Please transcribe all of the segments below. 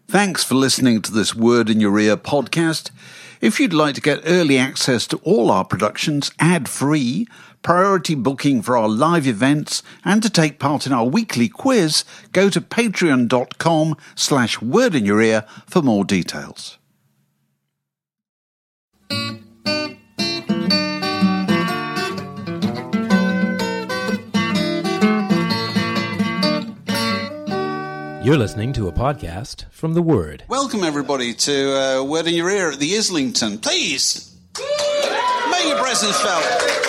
Thanks for listening to this Word in Your Ear podcast. If you'd like to get early access to all our productions ad-free, priority booking for our live events, and to take part in our weekly quiz, go to patreon.com/wordinyourear for more details. You're listening to a podcast from The Word. Welcome, everybody, to Word in Your Ear at the Islington. Please, make your presence felt.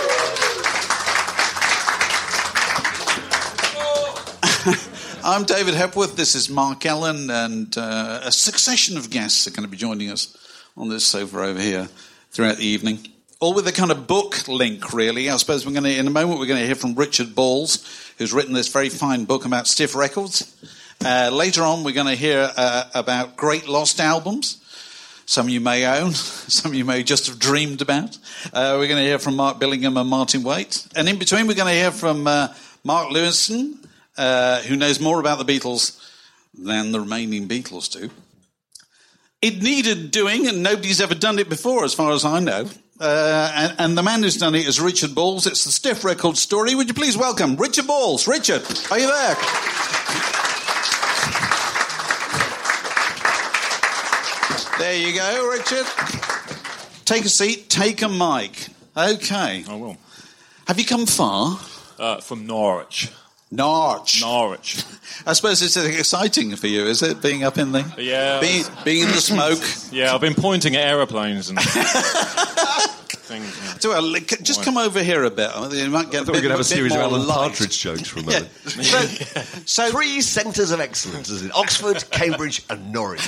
I'm David Hepworth. This is Mark Ellen, and a succession of guests are going to be joining us on this sofa over here throughout the evening. All with a kind of book link, really. I suppose in a moment, we're going to hear from Richard Balls, who's written this very fine book about Stiff Records. Later on, we're going to hear about great lost albums. Some you may own, some you may just have dreamed about. We're going to hear from Mark Billingham and Martin Waite. And in between, we're going to hear from Mark Lewison, who knows more about the Beatles than the remaining Beatles do. It needed doing, and nobody's ever done it before, as far as I know. And the man who's done it is Richard Balls. It's the Stiff Records story. Would you please welcome Richard Balls? Richard, are you there? There you go, Richard. Take a seat, take a mic. Okay. I will. Have you come far? From Norwich. Norwich. I suppose it's exciting for you, is it, being up in the... Yeah. Being in the smoke? Yeah, I've been pointing at aeroplanes and things. Just come over here a bit. You might get I thought we were going to have a series of Alan light. Partridge jokes for a moment. Yeah. So Three centres of excellence, is it? Oxford, Cambridge and Norwich.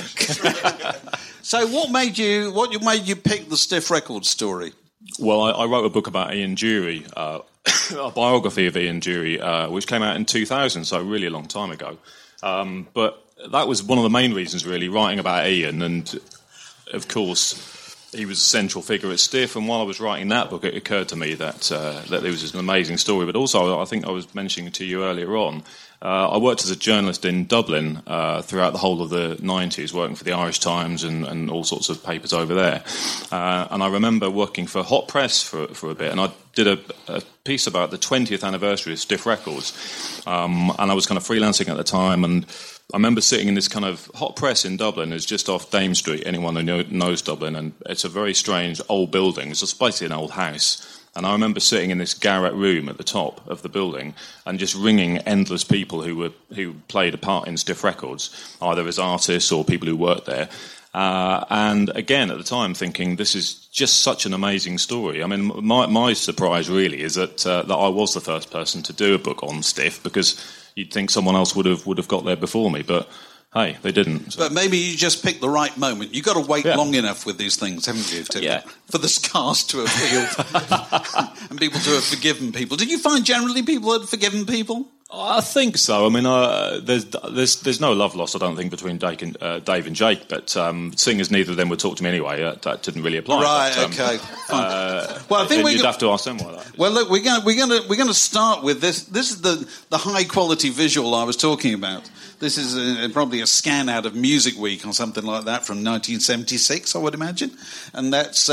So what made you pick the Stiff Records story? Well, I wrote a book about Ian Dury, a biography of Ian Dury, which came out in 2000, so really a long time ago. But that was one of the main reasons, really, writing about Ian. And, of course, he was a central figure at Stiff. And while I was writing that book, it occurred to me that there was an amazing story. But also, I think I was mentioning to you earlier on, I worked as a journalist in Dublin throughout the whole of the 90s, working for the Irish Times and all sorts of papers over there. And I remember working for Hot Press for a bit, and I did a piece about the 20th anniversary of Stiff Records. And I was kind of freelancing at the time, and I remember sitting in this kind of Hot Press in Dublin. It's just off Dame Street, anyone who knows Dublin, and it's a very strange old building. It's just basically an old house. And I remember sitting in this garret room at the top of the building and just ringing endless people who played a part in Stiff Records, either as artists or people who worked there. And again, at the time, thinking this is just such an amazing story. I mean, my surprise really is that I was the first person to do a book on Stiff, because you'd think someone else would have got there before me, but hey, they didn't. So. But maybe you just picked the right moment. You've got to wait long enough with these things, haven't you, for the scars to have healed and people to have forgiven people. Did you find generally people had forgiven people? I think so. I mean, there's no love lost, I don't think, between Dave and Jake. But seeing as neither of them would talk to me anyway, that didn't really apply. Right. But, okay. Well, I think you'd have to ask them why that. Well, look, we're going to start with this. This is the high quality visual I was talking about. This is probably a scan out of Music Week or something like that from 1976, I would imagine. And that's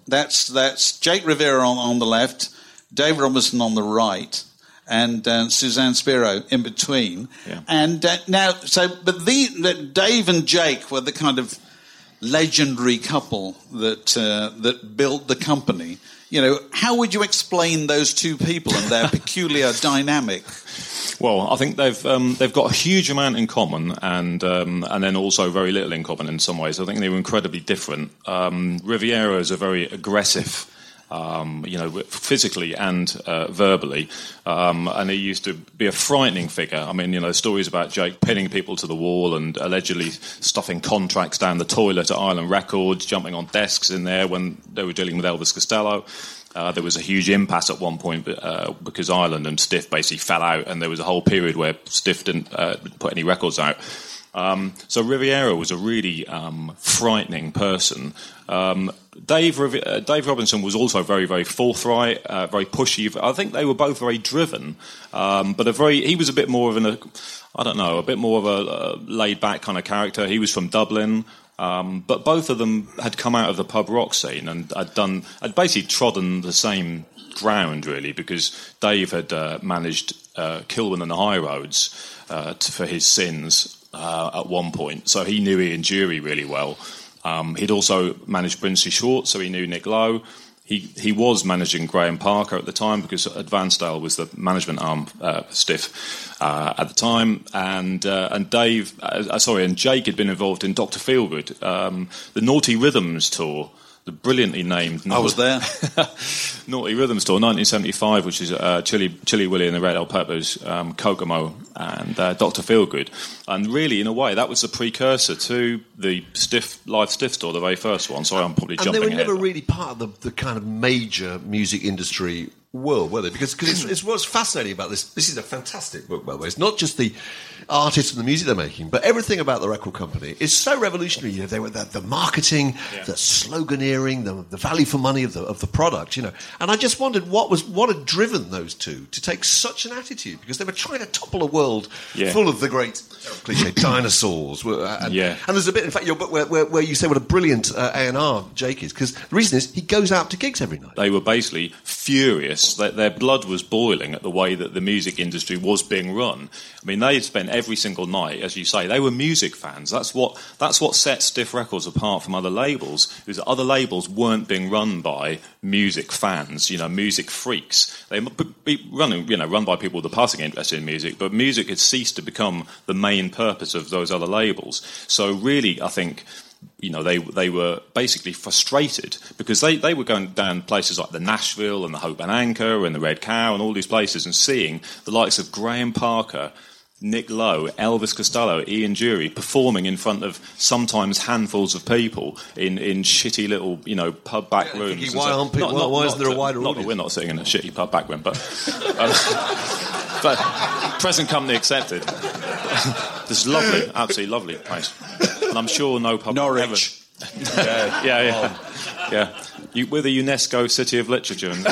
Jake Rivera on the left, Dave Robinson on the right, and Suzanne Spiro in between. Yeah. And Dave and Jake were the kind of legendary couple that built the company. You know, how would you explain those two people and their peculiar dynamic? Well, I think they've got a huge amount in common, and then also very little in common in some ways. I think they were incredibly different. Rivera is a very aggressive, physically and verbally, and he used to be a frightening figure. I mean, stories about Jake pinning people to the wall and allegedly stuffing contracts down the toilet at Island Records, jumping on desks in there when they were dealing with Elvis Costello. There was a huge impasse at one point because Island and Stiff basically fell out, and there was a whole period where Stiff didn't put any records out. So Riviera was a really frightening person. Dave Robinson was also very, very forthright, very pushy. I think they were both very driven, but he was a bit more of a bit more of a laid-back kind of character. He was from Dublin. But both of them had come out of the pub rock scene and had basically trodden the same ground, really, because Dave had managed Kilburn and the High Roads for his sins at one point, so he knew Ian Dury really well. He'd also managed Brinsley Short, so he knew Nick Lowe. He was managing Graham Parker at the time because Advancedale was the management arm for Stiff at the time, and Jake had been involved in Dr. Feelgood, the Naughty Rhythms tour, the brilliantly named. I was there. Naughty Rhythms tour, 1975, which is Chili Willy and the Red Hot Peppers, Kokomo, and Dr. Feelgood, and really, in a way, that was the precursor to the live Stiff tour, the very first one. Sorry, I'm probably jumping ahead. And they were never really part of the kind of major music industry world, were they? Because it's what's fascinating about this. This is a fantastic book, by the way. It's not just the artists and the music they're making, but everything about the record company is so revolutionary. You know, they were the marketing, the sloganeering, the value for money of the product. You know, and I just wondered what had driven those two to take such an attitude, because they were trying to topple a world full of the great cliche dinosaurs. And there's a bit, in fact, your book where you say what a brilliant A&R Jake is, because the reason is he goes out to gigs every night. They were basically furious. Their blood was boiling at the way that the music industry was being run. I mean, they had spent every single night, as you say, they were music fans. That's what set Stiff Records apart from other labels, is that other labels weren't being run by music fans, music freaks. They would be run by people with a passing interest in music, but music had ceased to become the main purpose of those other labels. So really, I think, they were basically frustrated because they were going down places like the Nashville and the Hope and Anchor and the Red Cow and all these places and seeing the likes of Graham Parker, Nick Lowe, Elvis Costello, Ian Dury performing in front of sometimes handfuls of people in shitty little, pub back rooms. Why isn't there a wider audience? Not that we're not sitting in a shitty pub back room, but present company accepted. This is lovely, absolutely lovely place. And I'm sure no pub Norwich. Yeah. We're the UNESCO City of Literature. And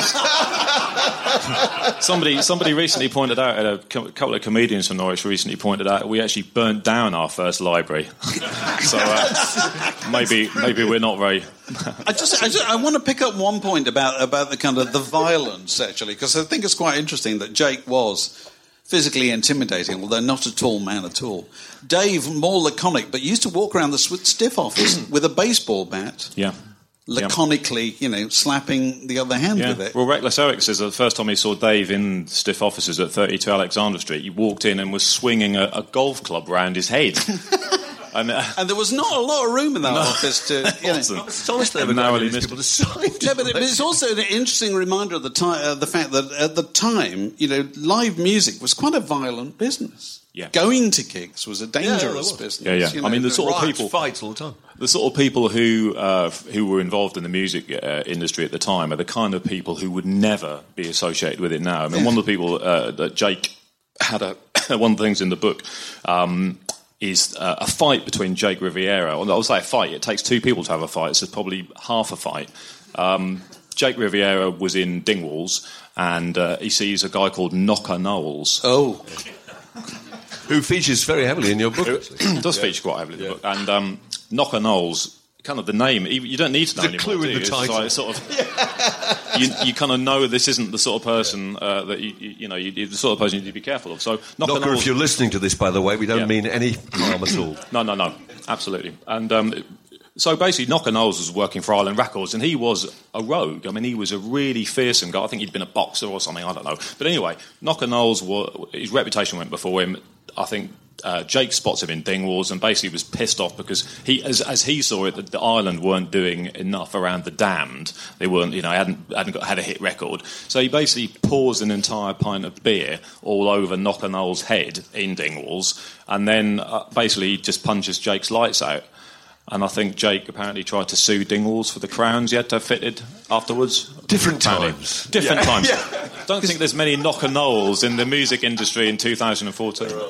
somebody recently pointed out, a couple of comedians from Norwich recently pointed out, we actually burnt down our first library. So maybe we're not very. I want to pick up one point about the kind of the violence, actually, because I think it's quite interesting that Jake was physically intimidating, although not a tall man at all. Dave, more laconic, but used to walk around the Stiff office with a baseball bat. Yeah. Laconically, slapping the other hand with it. Well, Reckless Eric says that the first time he saw Dave in Stiff offices at 32 Alexandra Street, he walked in and was swinging a golf club round his head. And there was not a lot of room in that office to. I'm astonished they ever got people to sign. No, but it's also an interesting reminder of the fact that at the time, live music was quite a violent business. Yeah. Going to gigs was a dangerous business. Yeah. I mean, the sort of people fights all the time. The sort of people who were involved in the music industry at the time are the kind of people who would never be associated with it now. I mean, one of the people that Jake had one of the things in the book. Is a fight between Jake Riviera. I'll say a fight. It takes two people to have a fight. So it's probably half a fight. Jake Riviera was in Dingwalls, and he sees a guy called Knocker Knowles. Oh. Who features very heavily in your book. Who does feature quite heavily in the book. And Knocker Knowles, kind of the name, you don't need to know anymore. Clue in the title. Like sort of, you kind of know this isn't the sort of person that the sort of person you need to be careful of. So Knocker, if you're listening to this, by the way, we don't mean any harm at all. No, absolutely. And so basically, Knocker Knowles was working for Island Records, and he was a rogue. I mean, he was a really fearsome guy. I think he'd been a boxer or something. I don't know. But anyway, Knocker Knowles, his reputation went before him. I think Jake spots him in Dingwalls and basically was pissed off because he, as he saw it, the Island weren't doing enough around the Damned. They weren't, had a hit record. So he basically pours an entire pint of beer all over Knocker Knowles' head in Dingwalls, and then basically just punches Jake's lights out. And I think Jake apparently tried to sue Dingwalls for the crowns he had to have fitted afterwards. Different times. Don't think there's many Knocker Knowles in the music industry in 2014.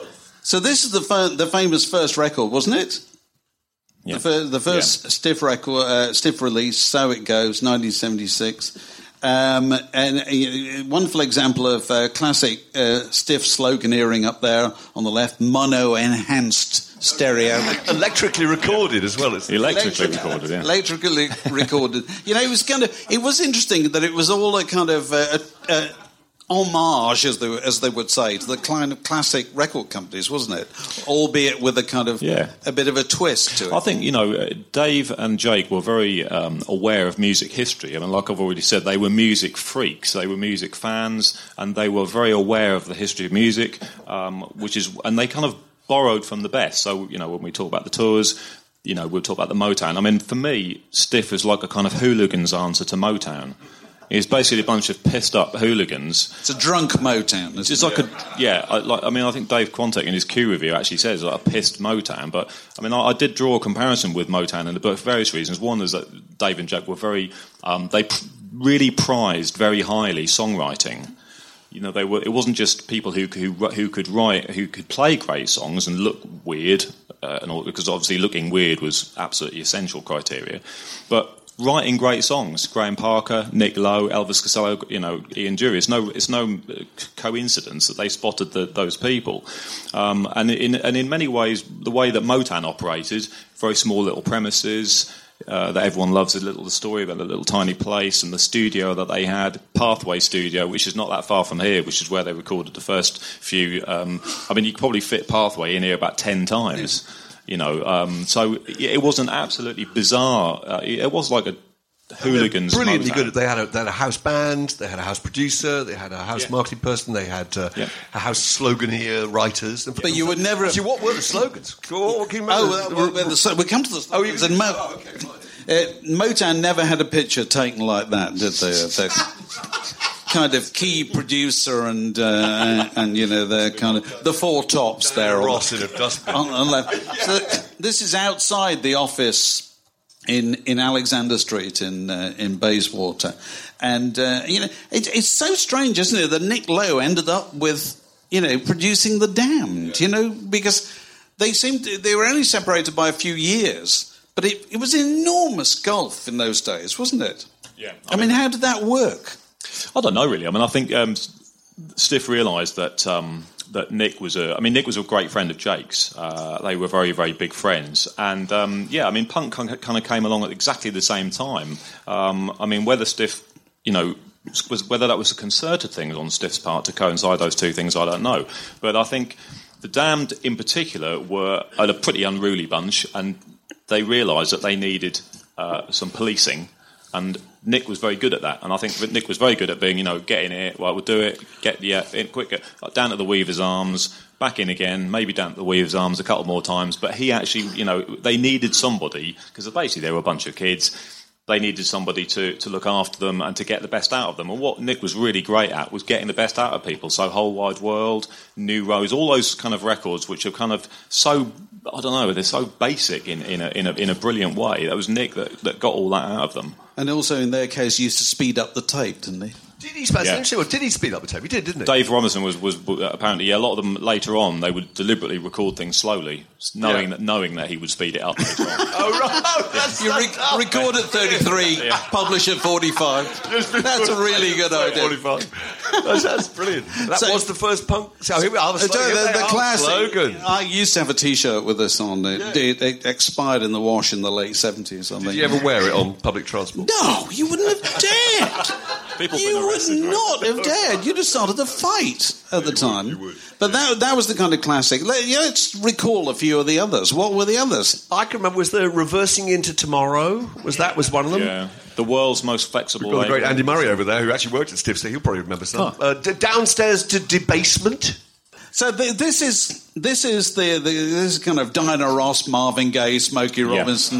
So this is the famous first record, wasn't it? Yeah. The first Stiff record, Stiff release, So It Goes, 1976. And a wonderful example of classic Stiff sloganeering up there on the left, mono-enhanced stereo. Electrically recorded as well. Electrically recorded, yeah. Electrically recorded. It was interesting that it was all a kind of homage, as they would say, to the kind of classic record companies, wasn't it? Albeit with a kind of a bit of a twist to it. I think Dave and Jake were very aware of music history. I mean, like I've already said, they were music freaks, they were music fans, and they were very aware of the history of music, and they kind of borrowed from the best. So when we talk about the tours, we'll talk about the Motown. I mean, for me, Stiff is like a kind of hooligans answer to Motown. It's basically a bunch of pissed-up hooligans. It's a drunk Motown. It's like I think Dave Quantick in his Q review actually says like a pissed Motown. But I mean, I did draw a comparison with Motown in the book for various reasons. One is that Dave and Jack were really prized very highly songwriting. It wasn't just people who could write, who could play great songs and look weird, and all, because obviously looking weird was absolutely essential criteria, but writing great songs. Graham Parker, Nick Lowe, Elvis Costello, Ian Dury. It's no coincidence that they spotted those people. And in many ways, the way that Motown operated, very small little premises, that everyone loves the story about the little tiny place and the studio that they had, Pathway Studio, which is not that far from here, which is where they recorded the first few. You could probably fit Pathway in here about 10 times. So it was an absolutely bizarre. It was like a hooligans. Brilliantly Motown. good. They had a house band. They had a house producer. They had a house marketing person. They had a house sloganeer writers. But you would never. Actually, what were the slogans? What can you we come to the slogans. Motown never had a picture taken like that, did they? Kind of key producer and the kind of the four tops there. Ross in a dustbin. So this is outside the office in Alexander Street in Bayswater, and it's so strange, isn't it, that Nick Lowe ended up with producing The Damned, because they were only separated by a few years, but it was an enormous gulf in those days, wasn't it? Yeah. I mean, how did that work? I don't know really. I mean, I think Stiff realised that Nick was a great friend of Jake's. They were very, very big friends, and punk kind of came along at exactly the same time. Whether Stiff, whether that was a concerted thing on Stiff's part to coincide those two things, I don't know. But I think the Damned in particular were a pretty unruly bunch, and they realised that they needed some policing. And Nick was very good at that, and I think that Nick was very good at being, get in here, well, we'll do it, in quicker, down at the Weaver's Arms, back in again, maybe down at the Weaver's Arms a couple more times, but he actually, they needed somebody, because basically they were a bunch of kids, they needed somebody to look after them and to get the best out of them. And what Nick was really great at was getting the best out of people. So Whole Wide World, New Rose, all those kind of records which are kind of so, I don't know, they're so basic in a brilliant way. That was Nick that got all that out of them. And also in their case used to speed up the tape, didn't he? Did he speed up the tape? He did, didn't he? Dave Robinson was apparently, a lot of them later on, they would deliberately record things slowly, knowing that he would speed it up later on. Record at 33, publish at 45. That's a really good idea. 45. That's brilliant. That was the first punk. So here we are. The classic slogan. I used to have a T-shirt with this on. It expired in the wash in the late 70s. Did you ever wear it on public transport? No, you wouldn't have dared. You would not have dared. You'd have started a fight at the time. You would. But that was the kind of classic. Let's recall a few of the others. What were the others? I can remember, was there Reversing Into Tomorrow? Was one of them? Yeah. The world's most flexible. We've got the great Andy Murray over there, who actually worked at Stiff, so he'll probably remember some. Downstairs to Debasement. So this is kind of Diana Ross, Marvin Gaye, Smokey Robinson.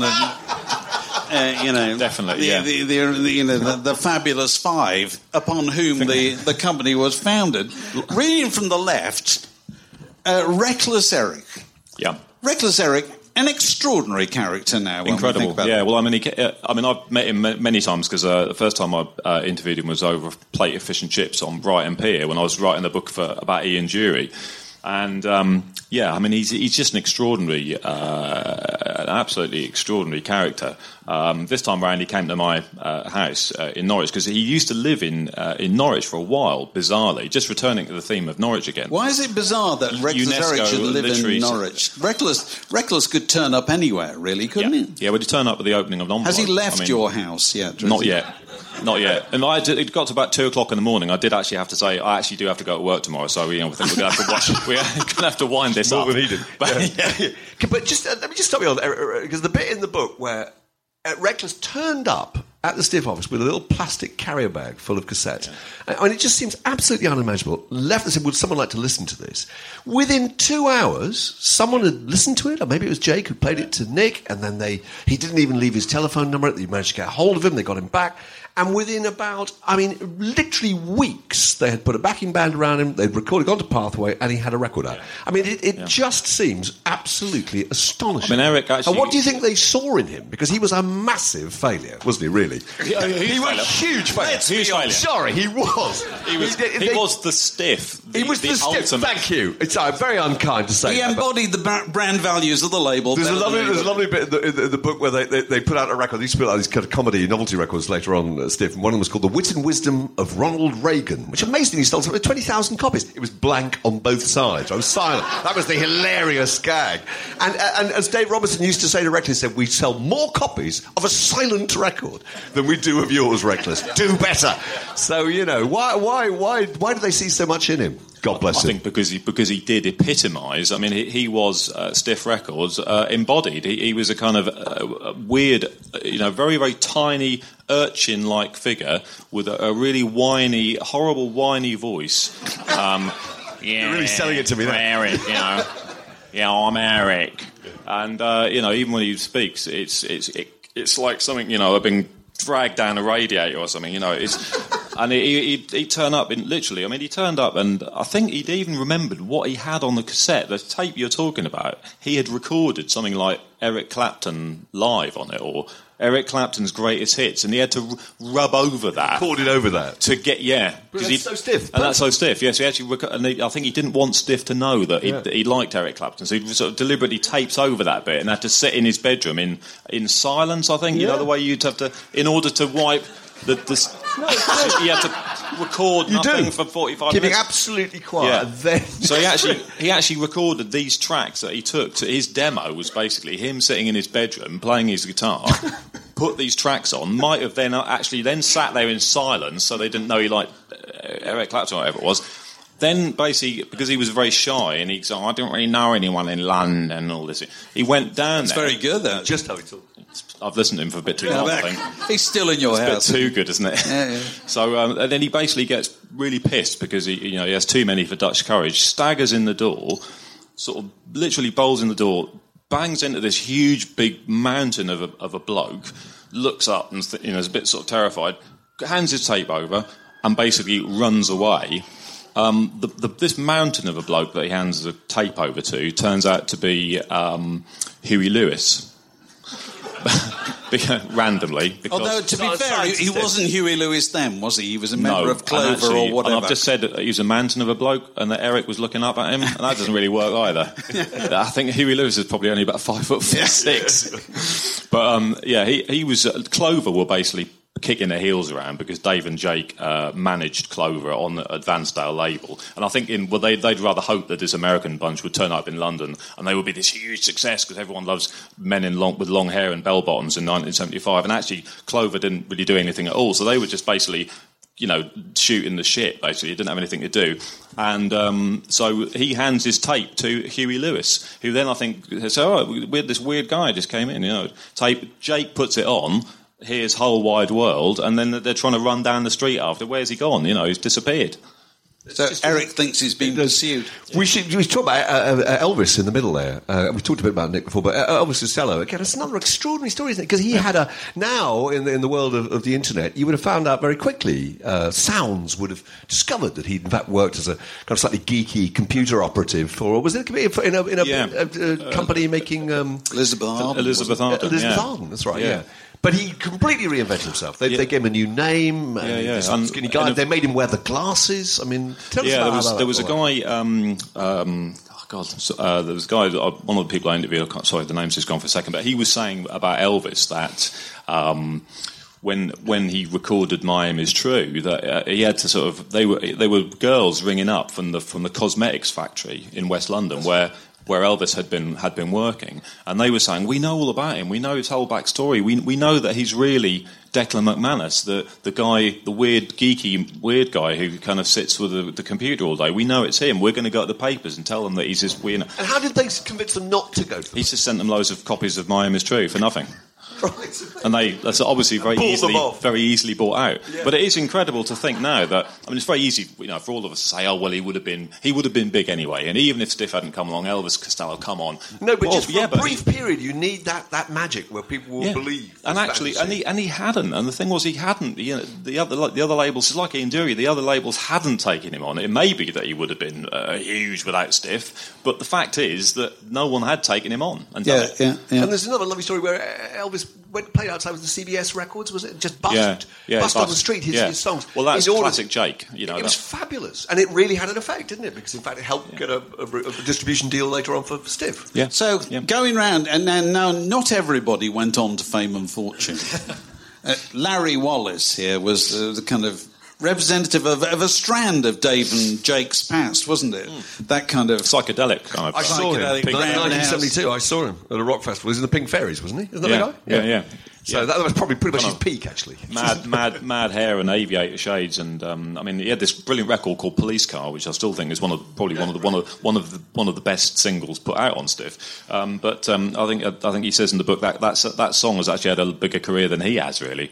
Definitely, the Fabulous Five, upon whom the company was founded. Reading from the left, Reckless Eric. Yeah, Reckless Eric, an extraordinary character now. Incredible. Well, I've met him many times because the first time I interviewed him was over a plate of fish and chips on Brighton Pier when I was writing the book about Ian Dury. And I mean, he's just an extraordinary, an absolutely extraordinary character. This time round, he came to my house in Norwich because he used to live in Norwich for a while. Bizarrely, just returning to the theme of Norwich again. Why is it bizarre that Reckless Eric should live in Norwich? Reckless could turn up anywhere, really, couldn't he? Yeah, would he turn up at the opening of Envelope? Has he left your house yet? Not yet. Not yet. And it got to about 2:00 in the morning. I did actually have to say, I actually do have to go to work tomorrow, so I think we're going to have to wind this up. More than he did. But just let me just stop you on because the bit in the book where Reckless turned up at the Stiff office with a little plastic carrier bag full of cassettes. Yeah. I mean, it just seems absolutely unimaginable. Left and said, would someone like to listen to this? Within 2 hours, someone had listened to it, or maybe it was Jake who played it to Nick, and then he didn't even leave his telephone number. They managed to get hold of him. They got him back. And within literally weeks, they had put a backing band around him, they'd recorded, gone to Pathway, and he had a record out. I mean, it just seems absolutely astonishing. I mean, Eric actually... And what do you think they saw in him? Because he was a massive failure, wasn't he, really? He was a huge failure. Sorry, he was. He was the Stiff. He was the Stiff, thank you. It's very unkind to say He embodied the brand values of the label. There's a lovely bit in the book where they put out a record. They used to put out these kind of comedy novelty records later on, Stiff, and one of them was called The Wit and Wisdom of Ronald Reagan, which amazingly sold 20,000 copies. It was blank on both sides. I was silent. That was the hilarious gag. And as Dave Robertson used to say to Reckless, he said, we sell more copies of a silent record than we do of yours, Reckless. Do better. So, why do they see so much in him? God bless him. I think because he did epitomise. I mean, he was Stiff Records embodied. He was a kind of weird, very, very tiny urchin-like figure with a really whiny, horrible whiny voice. You're really selling it to me now. Eric, I'm Eric. And even when he speaks, it's like something I've been dragged down a radiator or something. And he'd turn up literally. I mean, he turned up, and I think he'd even remembered what he had on the cassette, the tape you're talking about. He had recorded something like Eric Clapton live on it, or Eric Clapton's greatest hits, and he had to rub over that. Recorded over that to get because that's so stiff. And that's so stiff. Yes, he actually. I think he didn't want Stiff to know that he liked Eric Clapton, so he sort of deliberately tapes over that bit and had to sit in his bedroom in silence. I think the way you'd have to, in order to wipe. You had to record nothing for 45 Keeping minutes. Absolutely quiet. Yeah. So he actually recorded these tracks that he took to his demo. Was basically him sitting in his bedroom playing his guitar. Put these tracks on. Might have then sat there in silence, so they didn't know he liked Eric Clapton or whatever it was. Then basically, because he was very shy and he said, I don't really know anyone in London and all this, he went down there. It's very good, that. Just how he talked. I've listened to him for a bit too long, I think. He's still in your house. It's a bit too good, isn't it? Yeah. So and then he basically gets really pissed because he has too many for Dutch courage, staggers in the door, sort of literally bowls in the door, bangs into this huge big mountain of a bloke, looks up and is a bit sort of terrified, hands his tape over and basically runs away. This mountain of a bloke that he hands the tape over to turns out to be Huey Lewis. Randomly. Although, to be fair, he wasn't Huey Lewis then, was he? He was a member of Clover or whatever. And I've just said that he was a mountain of a bloke and that Eric was looking up at him, and that doesn't really work either. I think Huey Lewis is probably only about 5'6". But he was... Clover were basically kicking their heels around because Dave and Jake managed Clover on the Advancedale label, and I think they'd rather hope that this American bunch would turn up in London and they would be this huge success because everyone loves men with long hair and bell bottoms in 1975, and actually Clover didn't really do anything at all, so they were just basically shooting the shit. Basically, he didn't have anything to do, and so he hands his tape to Huey Lewis, who then I think says, "Oh, we had this weird guy just came in, tape." Jake puts it on. Here's Whole Wide World, and then they're trying to run down the street after. Where's he gone? He's disappeared. So Eric thinks he's been pursued. We talk about Elvis in the middle there. We talked a bit about Nick before, but Elvis Costello, again, it's another extraordinary story, isn't it? Because he had now, in the world of the internet, you would have found out very quickly, Sounds would have discovered that he'd in fact worked as a kind of slightly geeky computer operative for, was it in a company making... Elizabeth Arden. Elizabeth Arden, that's right, yeah. But he completely reinvented himself. They gave him a new name. This skinny guy. They made him wear the glasses. I mean, tell us about that. There was a guy. There was a guy. One of the people I interviewed. Sorry, the name's just gone for a second. But he was saying about Elvis that. When he recorded "My Aim Is True," that he had to sort of they were girls ringing up from the cosmetics factory in West London where Elvis had been working, and they were saying, "We know all about him. We know his whole backstory. We know that he's really Declan McManus, the guy, the weird guy who kind of sits with the computer all day. We know it's him. We're going to go to the papers and tell them that he's this weird." And how did they convince them not to go to them? He just sent them loads of copies of "My Aim Is True" for nothing. Right. And that's obviously very easily bought out. Yeah. But it is incredible to think now that, I mean, it's very easy, for all of us to say, oh well, he would have been big anyway. And even if Stiff hadn't come along, Elvis Costello, come on. No, but just for a brief period, you need that magic where people will believe. And actually, he hadn't. And the thing was, he hadn't. The other labels, it's like Ian Dury. The other labels hadn't taken him on. It may be that he would have been huge without Stiff, but the fact is that no one had taken him on. And done it. And there's another lovely story where Elvis played outside with the CBS records, was it? Just bust on the street his songs. Well, that's classic Jake. It was fabulous, and it really had an effect, didn't it? Because in fact, it helped get a distribution deal later on for Stiff. Yeah. So going round, and now not everybody went on to fame and fortune. Larry Wallace here was the kind of representative of a strand of Dave and Jake's past, wasn't it? That kind of psychedelic kind of. I saw him in 1972. I saw him at a rock festival. He was in the Pink Fairies, wasn't he? Isn't that the guy? Yeah. So that was probably pretty much his peak, actually. Mad hair and aviator shades, and he had this brilliant record called Police Car, which I still think is one of the best singles put out on Stiff. But I think he says in the book that song has actually had a bigger career than he has, really.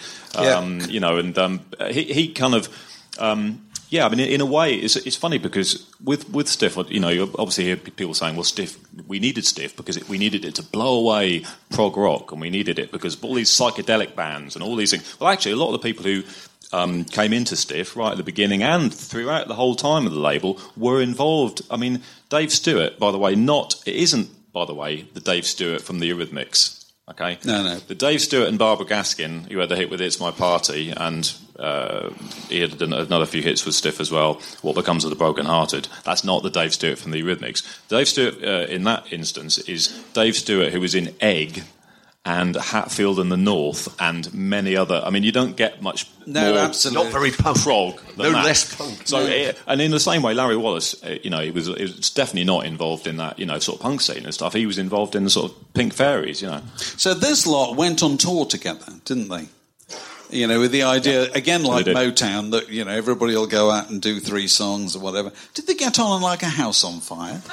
He kind of. In a way, it's funny because with Stiff, you obviously hear people saying, well, Stiff, we needed Stiff because we needed it to blow away prog rock, and we needed it because of all these psychedelic bands and all these things. Well, actually, a lot of the people who came into Stiff right at the beginning and throughout the whole time of the label were involved. I mean, Dave Stewart, by the way, the Dave Stewart from the Eurythmics. Okay. No. The Dave Stewart and Barbara Gaskin, who had the hit with "It's My Party," and he had done another few hits with Stiff as well. "What Becomes of the Broken Hearted." That's not the Dave Stewart from the Eurythmics. Dave Stewart, in that instance, is Dave Stewart, who was in Egg and Hatfield and the North and many other. I mean, you don't get much more absolutely not very punk prog than that. Less punk. So, and in the same way, Larry Wallace, he was definitely not involved in that, sort of punk scene and stuff. He was involved in the sort of Pink Fairies, So this lot went on tour together, didn't they? With the idea, again, like Motown, that, everybody will go out and do 3 songs or whatever. Did they get on like a house on fire?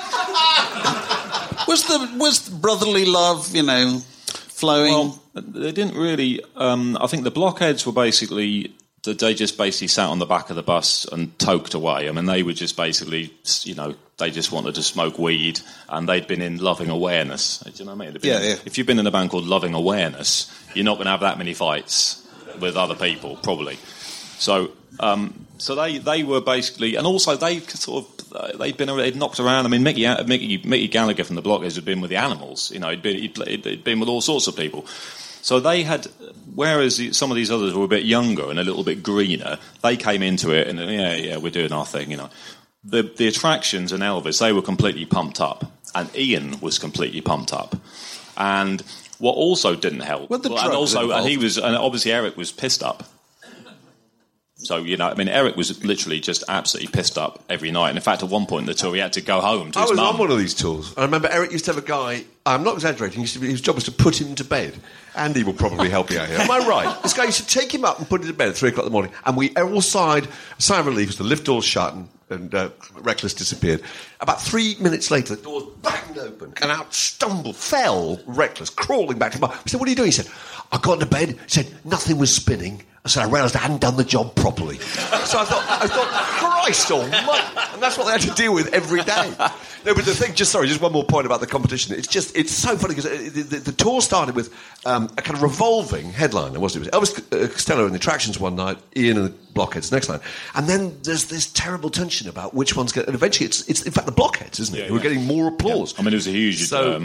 was brotherly love, flowing? Well, they didn't really. I think the Blockheads were basically. They just basically sat on the back of the bus and toked away. I mean, they were just basically, they just wanted to smoke weed, and they'd been in Loving Awareness. Do you know what I mean? If you've been in a band called Loving Awareness, you're not going to have that many fights with other people, probably. So they were basically, and also they'd knocked around. I mean, Mickey Gallagher from the Blockheads had been with the Animals. He'd been with all sorts of people. So they had, whereas some of these others were a bit younger and a little bit greener, they came into it and we're doing our thing. The Attractions and Elvis, they were completely pumped up, and Ian was completely pumped up, and what also didn't help, and obviously Eric was pissed up. So, Eric was literally just absolutely pissed up every night. And in fact, at one point in the tour, he had to go home to his mum. I was on one of these tours. I remember Eric used to have a guy, I'm not exaggerating, his job was to put him to bed. Andy will probably help you out here. Am I right? This guy used to take him up and put him to bed at 3 o'clock in the morning. And we all sighed of relief as the lift doors shut and Reckless disappeared. About 3 minutes later, the doors banged open and out fell Reckless, crawling back to the bar. We said, what are you doing? He said, I got into bed. He said, nothing was spinning. So I realised I hadn't done the job properly. So I thought, Christ almighty. And that's what they had to deal with every day. No, but the thing, just one more point about the competition. It's so funny because the tour started with a kind of revolving headliner, wasn't it? It was Elvis Costello in the Attractions one night, Ian and the Blockheads next night. And then there's this terrible tension about which one's going to... And eventually it's in fact the Blockheads, isn't it? Who are getting more applause. Yeah. I mean, it was a huge...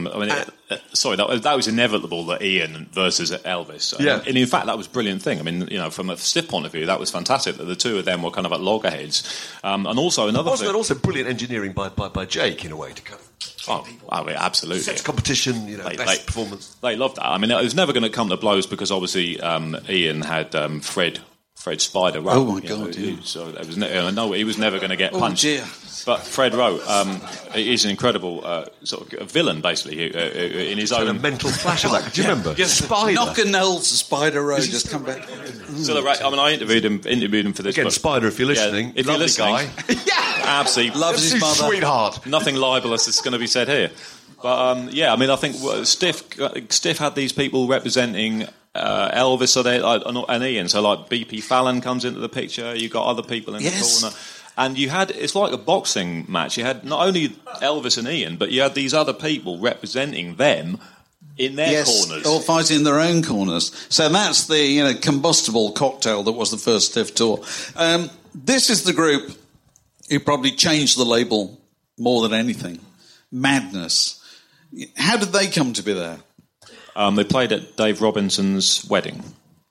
that was inevitable that Ian versus Elvis. And in fact, that was a brilliant thing. I mean, from a Stiff point of view, that was fantastic that the two of them were kind of at loggerheads. And also another thing... Wasn't it also brilliant engineering by Jake, in a way, to kind of... Absolutely. Sex competition, best performance. They loved that. I mean, it was never going to come to blows because obviously Ian had Fred Spider Rowe. Oh my God! So it was he was never going to get punched. Oh dear. But Fred Rowe is an incredible sort of villain, basically, in his own... a mental flashback. Do you remember? Yes, Spider. Knock and Nels, Spider Rowe, just come back. I interviewed him for this Again, book. Spider, if you're listening. If you're listening. Absolutely. Loves his mother. Sweetheart. Nothing libelous is going to be said here. But, I think Stiff had these people representing... Elvis and Ian, so like BP Fallon comes into the picture. You got other people in the corner, and it's like a boxing match. You had not only Elvis and Ian, but you had these other people representing them in their corners, all fighting in their own corners. So that's the combustible cocktail that was the first Stiff tour. This is the group who probably changed the label more than anything. Madness. How did they come to be there? They played at Dave Robinson's wedding.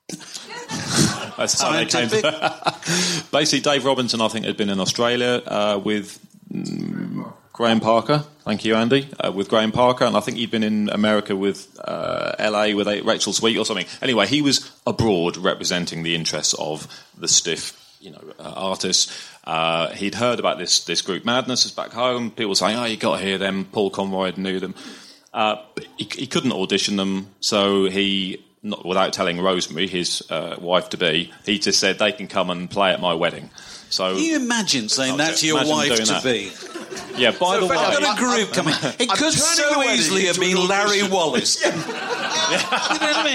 That's how they came to... Basically, Dave Robinson, I think, had been in Australia with Graham Parker. Thank you, Andy. With Graham Parker, and I think he'd been in America with LA with Rachel Sweet or something. Anyway, he was abroad representing the interests of the Stiff, artists. He'd heard about this group Madness. Back home, people saying, "Oh, you got to hear them." Paul Conroy knew them. He couldn't audition them, so he, without telling Rosemary, his wife-to-be, he just said, they can come and play at my wedding. So, can you imagine saying that to your wife-to-be? Yeah, by the way... I've got a group coming. It could so easily have been Larry Wallace. You know what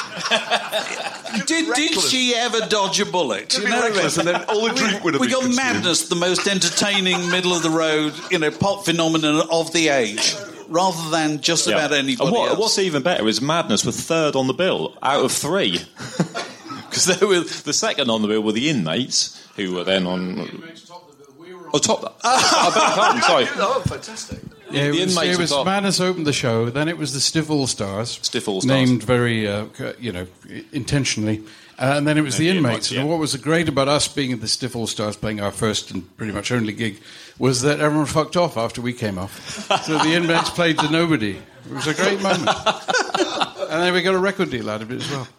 I mean? Did she ever dodge a bullet? You know, reckless, and then all the drink would have we been got consumed. Madness, the most entertaining, middle-of-the-road, pop phenomenon of the age. Rather than just about anybody else. What's even better is Madness were third on the bill out of three. Because they were the second on the bill were the Inmates, who were then on... top. I beg your pardon, sorry. Oh, fantastic. Yeah, it was Madness opened the show, then it was the Stiff All-Stars. Stiff All-Stars. Named very, intentionally. And then it was the Inmates. And what was great about us being at the Stiff All-Stars, playing our first and pretty much only gig, was that everyone fucked off after we came off. So the Inmates played to nobody. It was a great moment. And then we got a record deal out of it as well.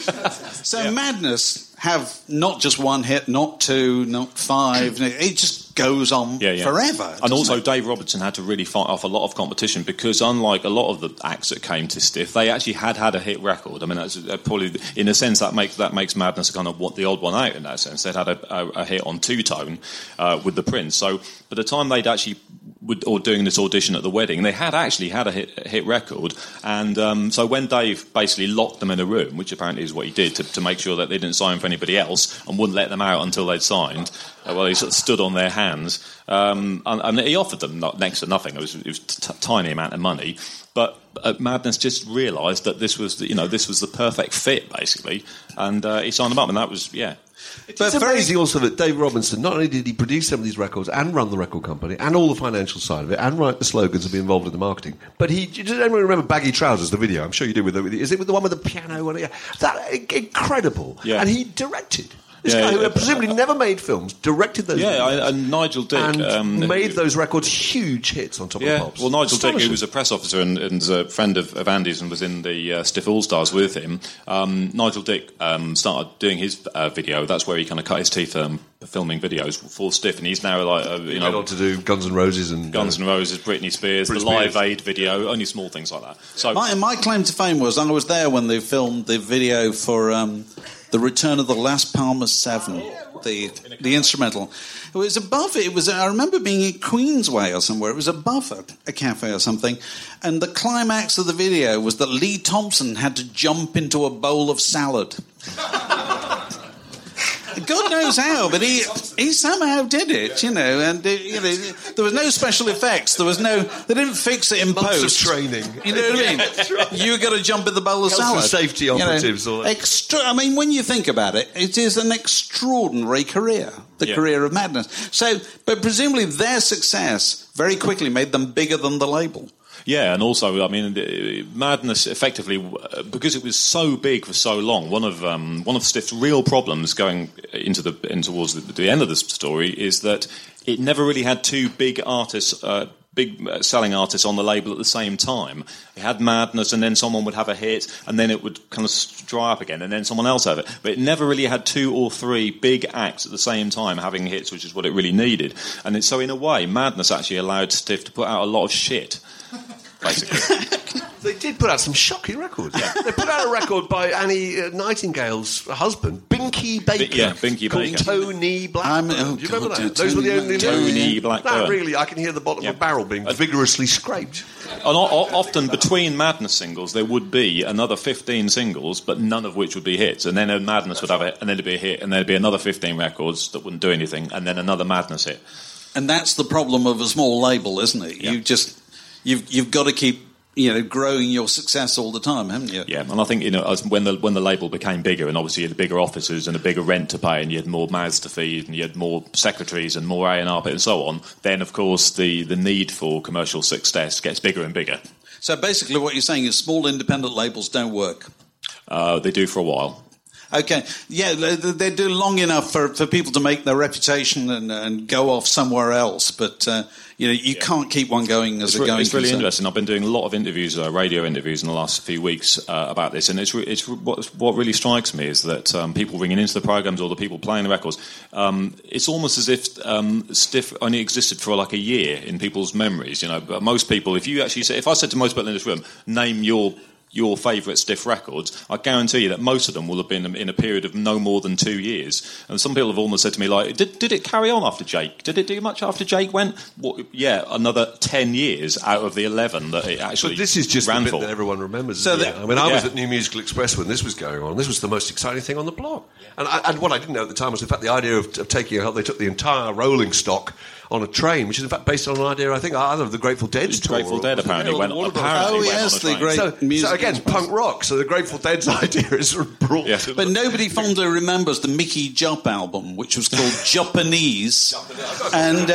So Madness have not just one hit, not two, not five. It just goes on forever. And also Dave Robertson had to really fight off a lot of competition because unlike a lot of the acts that came to Stiff, they actually had a hit record. I mean, that's probably, in a sense, that makes Madness kind of the odd one out in that sense. They'd had a hit on Two Tone with the Prince. So by the time they'd actually... or doing this audition at the wedding, they had actually had a hit record, and so when Dave basically locked them in a room, which apparently is what he did to make sure that they didn't sign for anybody else and wouldn't let them out until they'd signed, he sort of stood on their hands, and he offered them next to nothing. It was a tiny amount of money, but Madness just realised that this was the perfect fit basically, and he signed them up, and that was It's amazing also that Dave Robinson, not only did he produce some of these records and run the record company and all the financial side of it and write the slogans and be involved in the marketing, but does anyone remember Baggy Trousers, the video? I'm sure you do. Is it with the one with the piano? That incredible. Yeah. And he directed. This guy who presumably never made films directed those videos. And Nigel Dick. And made those records huge hits on Top of the Pops. Well, Nigel Dick, who was a press officer and a friend of Andy's and was in the Stiff All-Stars with him, Nigel Dick started doing his video. That's where he kind of cut his teeth filming videos for Stiff, and he's now like... he went on to do Guns N' Roses and... Guns N' Roses, Britney Spears, the Live Aid video, only small things like that. So my claim to fame was I was there when they filmed the video for... The Return of the Las Palmas 7, the instrumental. It was above it. I remember being at Queensway or somewhere. It was above a cafe or something. And the climax of the video was that Lee Thompson had to jump into a bowl of salad. God knows how, but he somehow did it, and there was no special effects. They didn't fix it in post. Months of training. You know what I mean? That's right. You got to jump in the bowl of Health salad. and safety operatives. All that. I mean, when you think about it, it is an extraordinary career, the career of Madness. So, but presumably their success very quickly made them bigger than the label. Yeah, and also, I mean, Madness effectively, because it was so big for so long. One of Stiff's real problems going towards the end of the story is that it never really had two big artists. Big selling artists on the label at the same time. It had Madness, and then someone would have a hit, and then it would kind of dry up again, and then someone else have it. But it never really had two or three big acts at the same time having hits, which is what it really needed. And so in a way, Madness actually allowed Stiff to put out a lot of shit, basically. They did put out some shocking records. Yeah. They put out a record by Annie Nightingale's husband, Binky Baker. Binky Baker. Tony Blackburn. Do you remember that? Those were the only Tony Blackburn. That really, I can hear the bottom of a barrel being vigorously scraped. And often between Madness singles, there would be another 15 singles, but none of which would be hits. And then a Madness would have it, and then there'd be a hit, and then there'd be another 15 records that wouldn't do anything, and then another Madness hit. And that's the problem of a small label, isn't it? Yeah. You've got to keep growing your success all the time, haven't you? Yeah, and I think when the label became bigger, and obviously you had bigger offices and a bigger rent to pay, and you had more mouths to feed, and you had more secretaries and more A&R and so on, then of course the need for commercial success gets bigger and bigger. So basically, what you're saying is small independent labels don't work. They do for a while. Okay, yeah, they do long enough for people to make their reputation and go off somewhere else, but you can't keep one going as a going concern. It's really interesting. I've been doing a lot of interviews, radio interviews, in the last few weeks about this, and it's what really strikes me is that people ringing into the programs or the people playing the records, it's almost as if Stiff only existed for like a year in people's memories. But most people, if I said to most people in this room, name your favourite Stiff records, I guarantee you that most of them will have been in a period of no more than 2 years. And some people have almost said to me, like, did it carry on after Jake? Did it do much after Jake went? Another 10 years out of the 11 that it actually ran for. But this is just the bit that everyone remembers. I was at New Musical Express when this was going on. This was the most exciting thing on the block. And what I didn't know at the time was, in fact, the idea of taking they took the entire rolling stock on a train, which is in fact based on an idea, I think, either of the Grateful Dead's tour. Grateful Dead apparently went on a train. The great music. So again, punk rock. So the Grateful Dead's idea is sort of brought to But nobody fondly remembers the Mickey Jupp album, which was called Japanese, and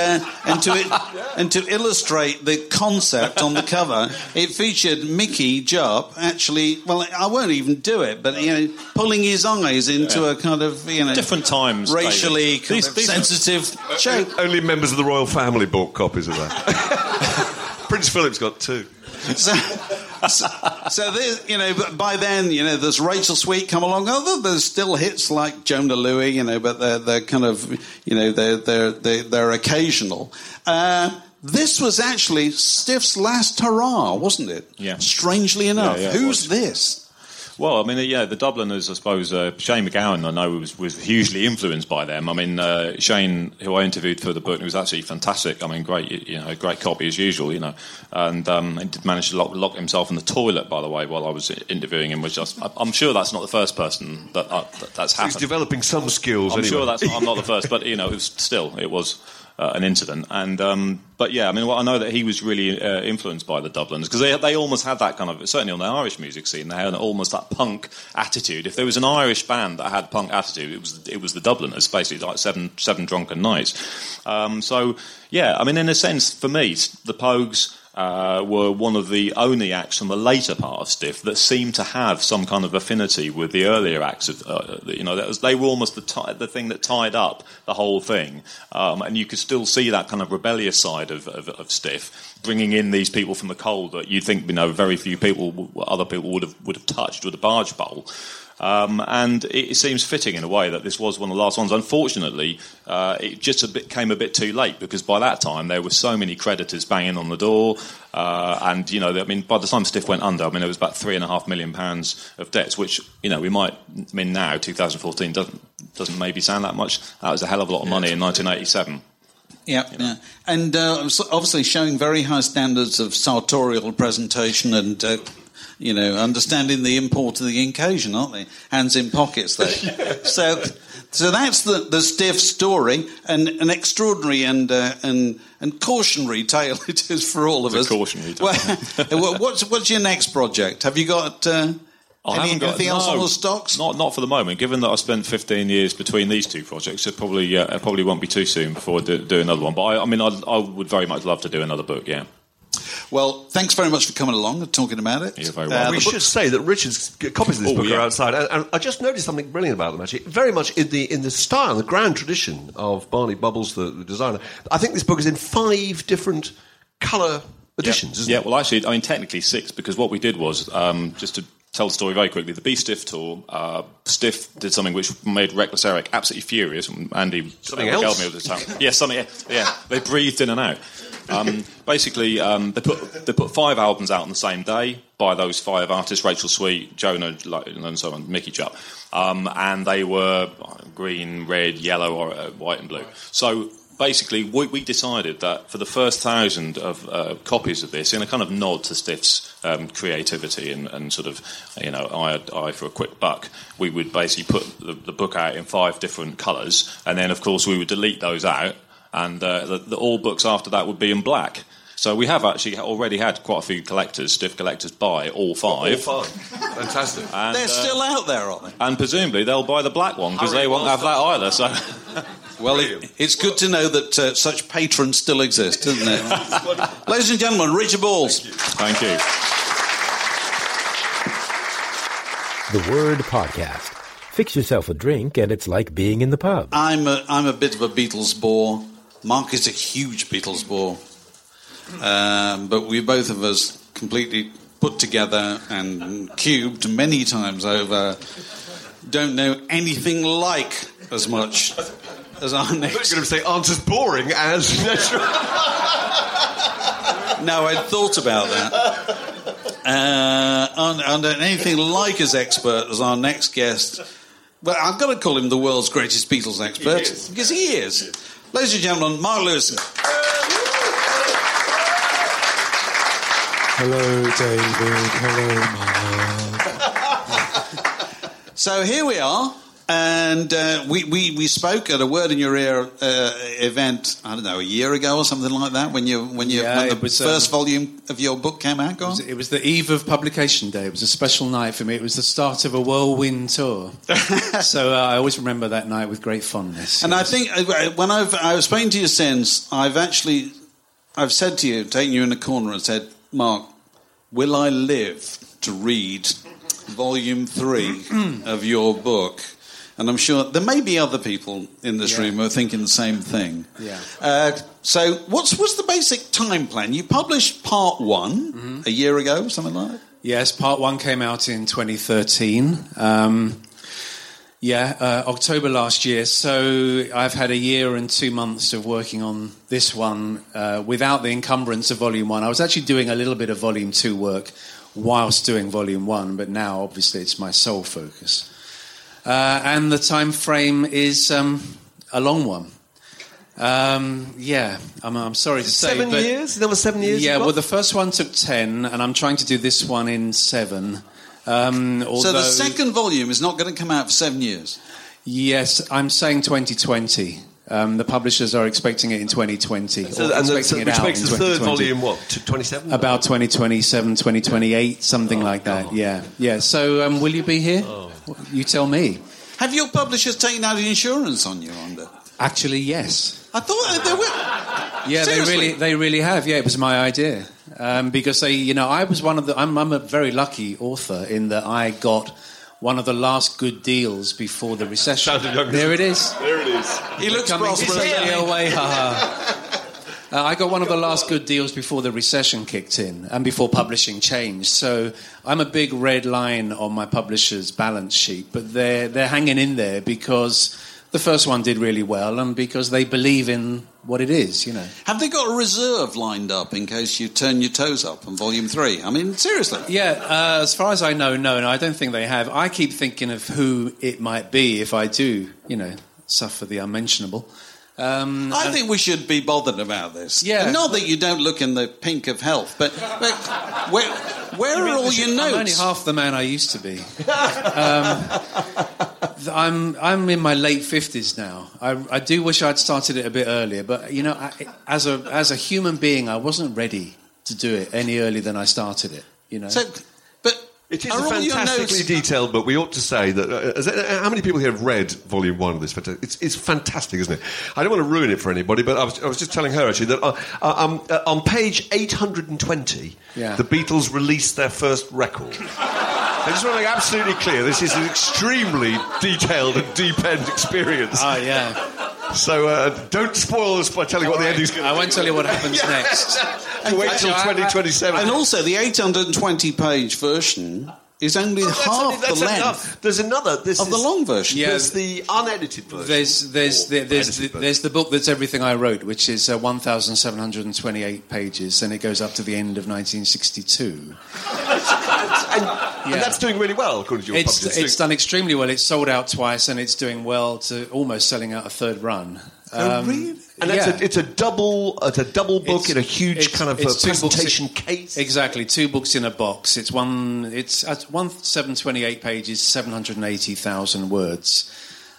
to illustrate the concept on the cover, it featured Mickey Jupp actually. Well, I won't even do it, but pulling his eyes into a kind of different times, racially sensitive shape. Only members of the royal family bought copies of that. Prince Philip's got 2. So there's, by then, there's Rachel Sweet come along. Although there's still hits like Jonah Louie, but they're kind of, they're occasional. This was actually Stiff's last hurrah, wasn't it? Yeah. Strangely enough, yeah, who's this? Well, I mean, the Dubliners, I suppose, Shane MacGowan, I know, was hugely influenced by them. I mean, Shane, who I interviewed for the book, was absolutely fantastic. I mean, great copy as usual, and he did manage to lock himself in the toilet, by the way, while I was interviewing him. I'm sure that's not the first person that's happened. He's developing some skills. I'm sure I'm not the first, but it was an incident. And but yeah, I mean, I know that he was really influenced by the Dubliners because they almost had that kind of, certainly on the Irish music scene, they had almost that punk attitude. If there was an Irish band that had punk attitude, it was the Dubliners, basically like seven drunken nights. So yeah, I mean, in a sense, for me, the Pogues were one of the only acts from the later part of Stiff that seemed to have some kind of affinity with the earlier acts. They were almost the thing that tied up the whole thing, and you could still see that kind of rebellious side of Stiff, bringing in these people from the cold that you'd think other people would have touched with a barge pole. And it seems fitting in a way that this was one of the last ones. Unfortunately, it just came a bit too late because by that time there were so many creditors banging on the door, and by the time Stiff went under, there was about £3.5 million of debts, which we might now 2014 doesn't maybe sound that much. That was a hell of a lot of money in 1987. Yeah. And obviously showing very high standards of sartorial presentation and understanding the import of the occasion, aren't they? Hands in pockets, though. So that's the Stiff story, and an extraordinary and cautionary tale it is for all of us. It's a cautionary tale. Well, what's your next project? Have you got anything else on the stocks? Not for the moment. Given that I spent 15 years between these two projects, it probably won't be too soon before I do another one. But I would very much love to do another book. Yeah. Well, thanks very much for coming along and talking about it. You're very welcome. We should say that Richard's copies of this book are outside, and I just noticed something brilliant about them, actually. Very much in the style, the grand tradition of Barney Bubbles, the designer. I think this book is in 5 different colour editions, isn't it? Yeah, well, actually, technically 6, because what we did was, just to tell the story very quickly, the Be Stiff tour, Stiff did something which made Reckless Eric absolutely furious, and Andy regaled me with the time. Yeah, they breathed in and out. Basically, they put 5 albums out on the same day by those 5 artists: Rachel Sweet, Jonah, and so on, Mickey Jupp, and they were green, red, yellow, or white and blue. So basically, we decided that for the first 1,000 of copies of this, in a kind of nod to Stiff's creativity and sort of, eye for a quick buck, we would basically put the book out in 5 different colours, and then of course we would delete those out. And all books after that would be in black. So we have actually already had quite a few Stiff collectors buy all 5. All 5. Fantastic. And, they're still out there, aren't they? And presumably they'll buy the black one, because they won't have that either. So, well, it's good to know that such patrons still exist, isn't it? Ladies and gentlemen, Richard Balls. Thank you. The Word Podcast. Fix yourself a drink, and it's like being in the pub. I'm a bit of a Beatles bore. Mark is a huge Beatles bore. But we both of us completely put together and cubed many times over. Don't know anything like as much as our next. I was going to say aren't as boring as. No, I'd thought about that. And anything like as expert as our next guest. Well, I've got to call him the world's greatest Beatles expert, because he is. Ladies and gentlemen, Mark Lewison. Hello, David. Hello, Mark. So here we are, and we spoke at a Word in Your Ear event, I don't know, a year ago or something like that, when the first volume of your book came out. It was the eve of publication day. It was a special night for me. It was the start of a whirlwind tour. So I always remember that night with great fondness. And yes. I think when I've spoken to you since, I've said to you, taken you in the corner and said, Mark, will I live to read volume 3 of your book? And I'm sure there may be other people in this room who are thinking the same thing. Yeah. So what's the basic time plan? You published part 1 a year ago, something like that? Yes, part 1 came out in 2013. October last year. So I've had a year and 2 months of working on this one without the encumbrance of volume 1. I was actually doing a little bit of volume 2 work whilst doing volume 1, but now obviously it's my sole focus. And the time frame is a long one. I'm sorry to say. 7 years? That was 7 years? Yeah, well, the first one took 10, and I'm trying to do this one in 7. So the second volume is not going to come out for 7 years? Yes, I'm saying 2020. The publishers are expecting it in 2020. Which makes the third volume, what, 27? About 2027, 2028, something like that, yeah. So will you be here? Oh. You tell me. Have your publishers taken out insurance on you on that? Actually, yes. I thought they were. Yeah, seriously? they really have. Yeah, it was my idea because I was one of the. I'm a very lucky author in that I got one of the last good deals before the recession. There it is. There it is. He looks prosperous. Away, I got one of the last good deals before the recession kicked in and before publishing changed. So I'm a big red line on my publisher's balance sheet, but they're hanging in there because the first one did really well and because they believe in what it is, you know. Have they got a reserve lined up in case you turn your toes up on volume 3? I mean, seriously. Yeah, as far as I know, no, I don't think they have. I keep thinking of who it might be if I do, suffer the unmentionable. I think we should be bothered about this. Yeah. Not that you don't look in the pink of health, but where are all your notes? I'm only half the man I used to be. I'm in my late 50s now. I do wish I'd started it a bit earlier, but as a human being, I wasn't ready to do it any earlier than I started it. It is a fantastically detailed book. We ought to say that. How many people here have read Volume 1 of this? It's fantastic, isn't it? I don't want to ruin it for anybody, but I was just telling her, actually, that on page 820, the Beatles released their first record. I just want to make absolutely clear, this is an extremely detailed and deep-end experience. Oh, yeah. So don't spoil us by telling what the ending's going to be. I won't tell you what happens next. Wait till 2027. And also, the 820-page version is only half the length. There's another. This of the long version. Yeah, there's the unedited version. There's the book that's everything I wrote, which is 1,728 pages, and it goes up to the end of 1962. And that's doing really well, according to your publisher. It's done extremely well. It's sold out twice, and it's doing well to almost selling out a third run. Really? And it's a double book in a huge kind of presentation case. Exactly, 2 books in a box. It's 1,728 pages, 780,000 words.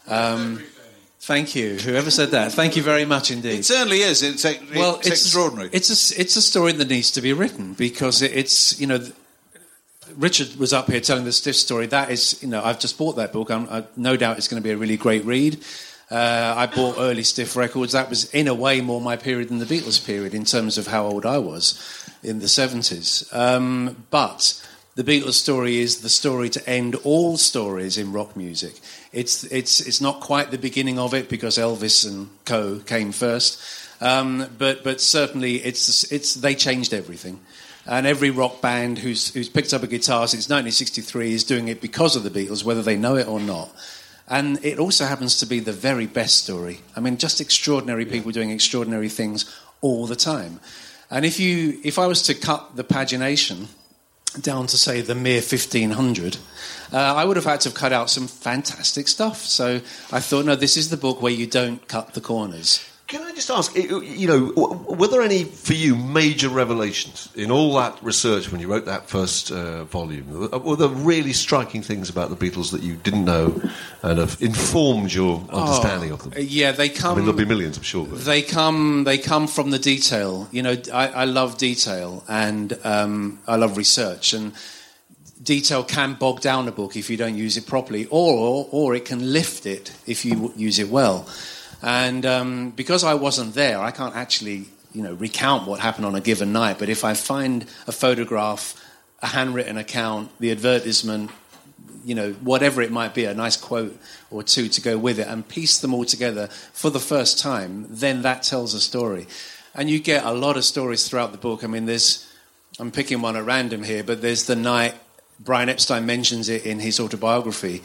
Thank you. Whoever said that. Thank you very much indeed. It certainly is. It's extraordinary. It's a story that needs to be written because it's Richard was up here telling the Stiff story. That is, I've just bought that book. No doubt it's going to be a really great read. I bought early Stiff records. That was, in a way, more my period than the Beatles period in terms of how old I was in the 70s. But the Beatles story is the story to end all stories in rock music. It's not quite the beginning of it because Elvis and co came first, but certainly they changed everything. And every rock band who's picked up a guitar since 1963 is doing it because of the Beatles, whether they know it or not. And it also happens to be the very best story. I mean, just extraordinary people doing extraordinary things all the time. And if I was to cut the pagination down to, say, the mere 1,500, I would have had to have cut out some fantastic stuff. So I thought, no, this is the book where you don't cut the corners. Can I just ask, were there any, for you, major revelations in all that research when you wrote that first volume? Were there really striking things about the Beatles that you didn't know and have informed your understanding of them? Yeah, they come... I mean, there'll be millions, I'm sure. But. They come from the detail. I love detail and I love research, and detail can bog down a book if you don't use it properly, or it can lift it if you use it well. And because I wasn't there, I can't actually, recount what happened on a given night. But if I find a photograph, a handwritten account, the advertisement, whatever it might be, a nice quote or two to go with it, and piece them all together for the first time, then that tells a story. And you get a lot of stories throughout the book. I mean, I'm picking one at random here, but there's the night Brian Epstein mentions it in his autobiography,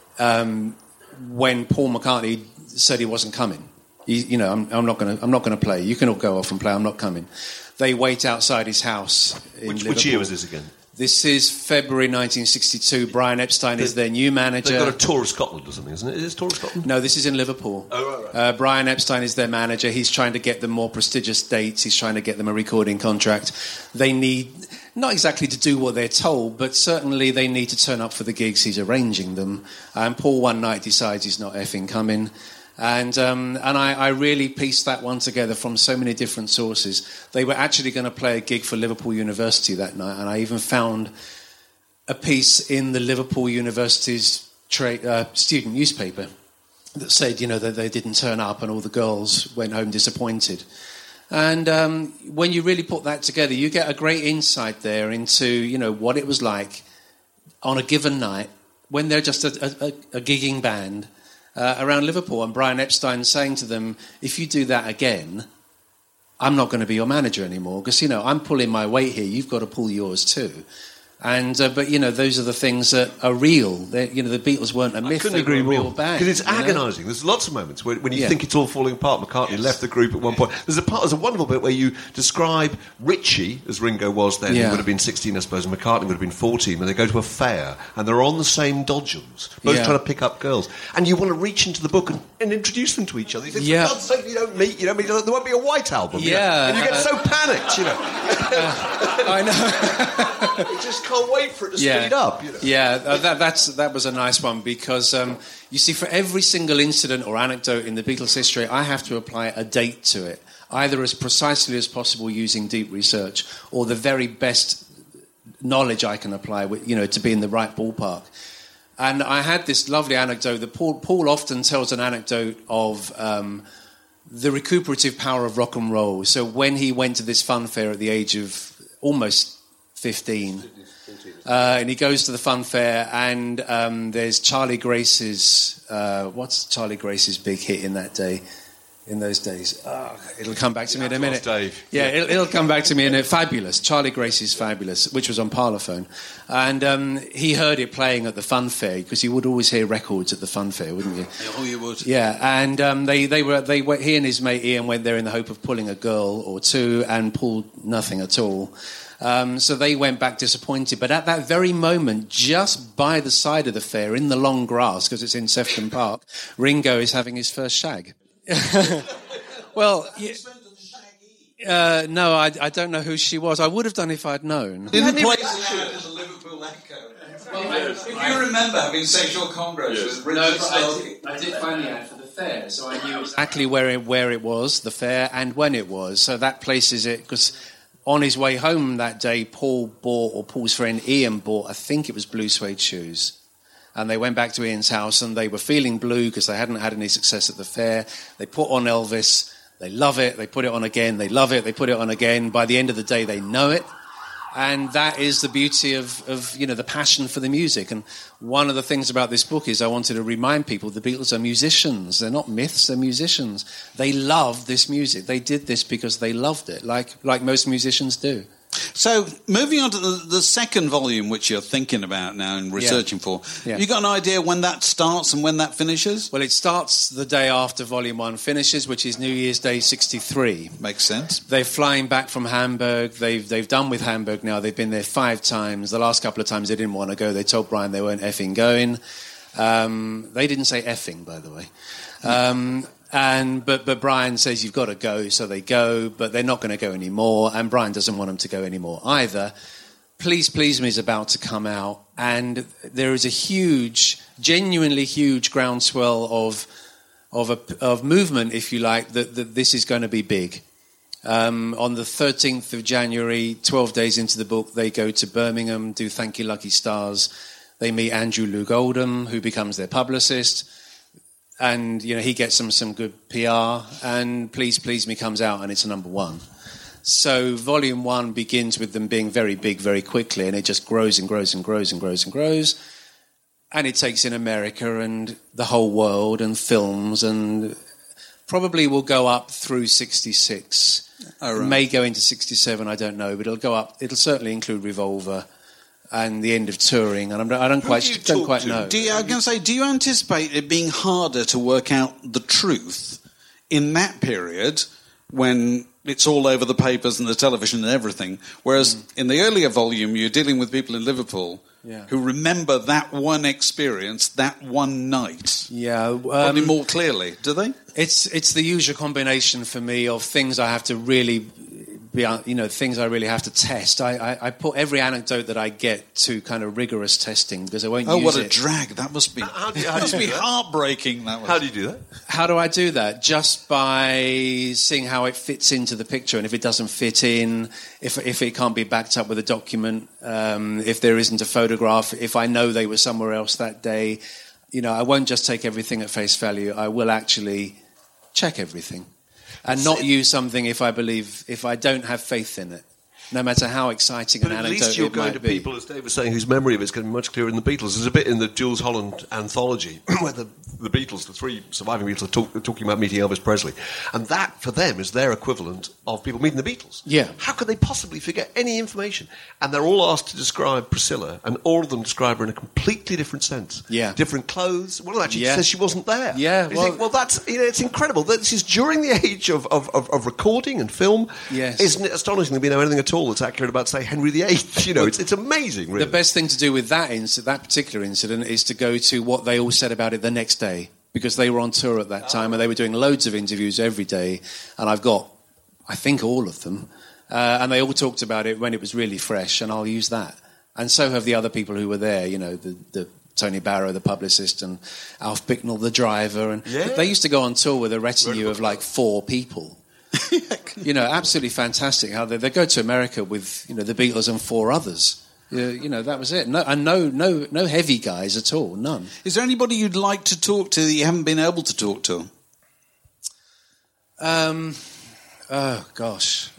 when Paul McCartney said he wasn't coming. I'm not going to play. You can all go off and play. I'm not coming. They wait outside his house. Which year was this again? This is February 1962. Brian Epstein is their new manager. They've got a tour of Scotland or something, isn't it? Is this tour of Scotland? No, this is in Liverpool. Oh, right. Brian Epstein is their manager. He's trying to get them more prestigious dates. He's trying to get them a recording contract. They need, not exactly to do what they're told, but certainly they need to turn up for the gigs. He's arranging them. And Paul one night decides he's not effing coming. And I really pieced that one together from so many different sources. They were actually going to play a gig for Liverpool University that night, and I even found a piece in the Liverpool University's student newspaper that said, that they didn't turn up and all the girls went home disappointed. And when you really put that together, you get a great insight there into, what it was like on a given night when they're just a gigging band around Liverpool, and Brian Epstein saying to them, if you do that again, I'm not going to be your manager anymore because, I'm pulling my weight here. You've got to pull yours too. And but those are the things that are real. The Beatles weren't a myth. I couldn't they agree were a more. real band. Because it's agonising. There's lots of moments when you think it's all falling apart. McCartney left the group at one point. There's a wonderful bit where you describe Ritchie, as Ringo was then, he would have been 16, I suppose, and McCartney would have been 14, when they go to a fair, and they're on the same dodgems, both trying to pick up girls. And you want to reach into the book and introduce them to each other. You think, for God's sake, you don't meet, there won't be a White Album. And you get so panicked, I know. You just can't wait for it to speed up. That was a nice one, because you see, for every single incident or anecdote in the Beatles' history, I have to apply a date to it, either as precisely as possible using deep research, or the very best knowledge I can apply, to be in the right ballpark. And I had this lovely anecdote that Paul often tells an anecdote of the recuperative power of rock and roll. So when he went to this fun fair at the age of almost 15, and he goes to the fun fair, and there's Charlie Grace's... what's Charlie Grace's big hit in those days? It'll come back to me in a minute. Dave. Yeah, it'll come back to me in a Fabulous. Charlie Grace's Fabulous, which was on Parlophone. And he heard it playing at the fun fair, because you would always hear records at the fun fair, wouldn't you? Oh, you would. Yeah, and he and his mate Ian went there in the hope of pulling a girl or two, and pulled nothing at all. So they went back disappointed. But at that very moment, just by the side of the fair, in the long grass, because it's in Sefton Park, Ringo is having his first shag. Well, no, I don't know who she was. I would have done if I'd known. Didn't play as a Liverpool echo. If you remember having sexual congress with Richard Starkey. I did find the ad for the fair, so I knew exactly where it was, the fair, and when it was. So that places it, because on his way home that day, Paul's friend Ian bought, I think it was blue suede shoes. And they went back to Ian's house, and they were feeling blue because they hadn't had any success at the fair. They put on Elvis. They love it. They put it on again. They love it. They put it on again. By the end of the day, they know it. And that is the beauty of the passion for the music. And one of the things about this book is I wanted to remind people the Beatles are musicians. They're not myths. They're musicians. They love this music. They did this because they loved it, like most musicians do. So, moving on to the second volume, which you're thinking about now and researching for, have you got an idea when that starts and when that finishes? Well, it starts the day after Volume 1 finishes, which is New Year's Day 63. Makes sense. They're flying back from Hamburg. They've done with Hamburg now. They've been there 5 times. The last couple of times they didn't want to go. They told Brian they weren't effing going. They didn't say effing, by the way. But Brian says you've got to go, so they go, but they're not going to go anymore, and Brian doesn't want them to go anymore either. Please Please Me is about to come out, and there is a genuinely huge groundswell of movement, if you like, that this is going to be big. On the 13th of January, 12 days into the book, they go to Birmingham, do Thank You Lucky Stars. They meet Andrew Loog Oldham, who becomes their publicist. And, he gets them some good PR, and Please Please Me comes out, and it's number 1. So Volume 1 begins with them being very big very quickly, and it just grows and grows and grows and grows and grows. And it takes in America and the whole world and films, and probably will go up through 66. Oh, right. It may go into 67, I don't know, but it'll go up. It'll certainly include Revolver and the end of touring, and I don't quite know. Do you anticipate it being harder to work out the truth in that period when it's all over the papers and the television and everything, whereas in the earlier volume you're dealing with people in Liverpool who remember that one experience, that one night? Probably more clearly, do they? It's the usual combination for me of things I have to really... things I really have to test. I put every anecdote that I get to kind of rigorous testing because I won't use it. Oh, what a drag. That must be heartbreaking. How do you do that? How do I do that? Just by seeing how it fits into the picture, and if it doesn't fit in, if it can't be backed up with a document, if there isn't a photograph, if I know they were somewhere else that day, I won't just take everything at face value. I will actually check everything. And not use something if I don't have faith in it. no matter how exciting But an at anecdote least you're it going might to be. people, as Dave was saying, whose memory of it's going to be much clearer than the Beatles. There's a bit in the Jules Holland anthology where the Beatles, the three surviving Beatles, are talking about meeting Elvis Presley. And that, for them, is their equivalent of people meeting the Beatles. Yeah. How could they possibly forget any information? And they're all asked to describe Priscilla, and all of them describe her in a completely different sense. Yeah. Different clothes. One of them actually says she wasn't there. Yeah, You think, well, that's, it's incredible. This is during the age of recording and film. Yes. Isn't it astonishing that we know anything at all that's accurate about, say, Henry VIII? It's amazing, really. The best thing to do with that particular incident is to go to what they all said about it the next day, because they were on tour at that time and they were doing loads of interviews every day, and I've got, I think, all of them, and they all talked about it when it was really fresh, and I'll use that. And so have the other people who were there, the Tony Barrow, the publicist, and Alf Bicknell, the driver, and they used to go on tour with a retinue of like 4 people. Absolutely fantastic how they go to America with the Beatles and 4 others. That was it. No heavy guys at all. None. Is there anybody you'd like to talk to that you haven't been able to talk to? Oh gosh.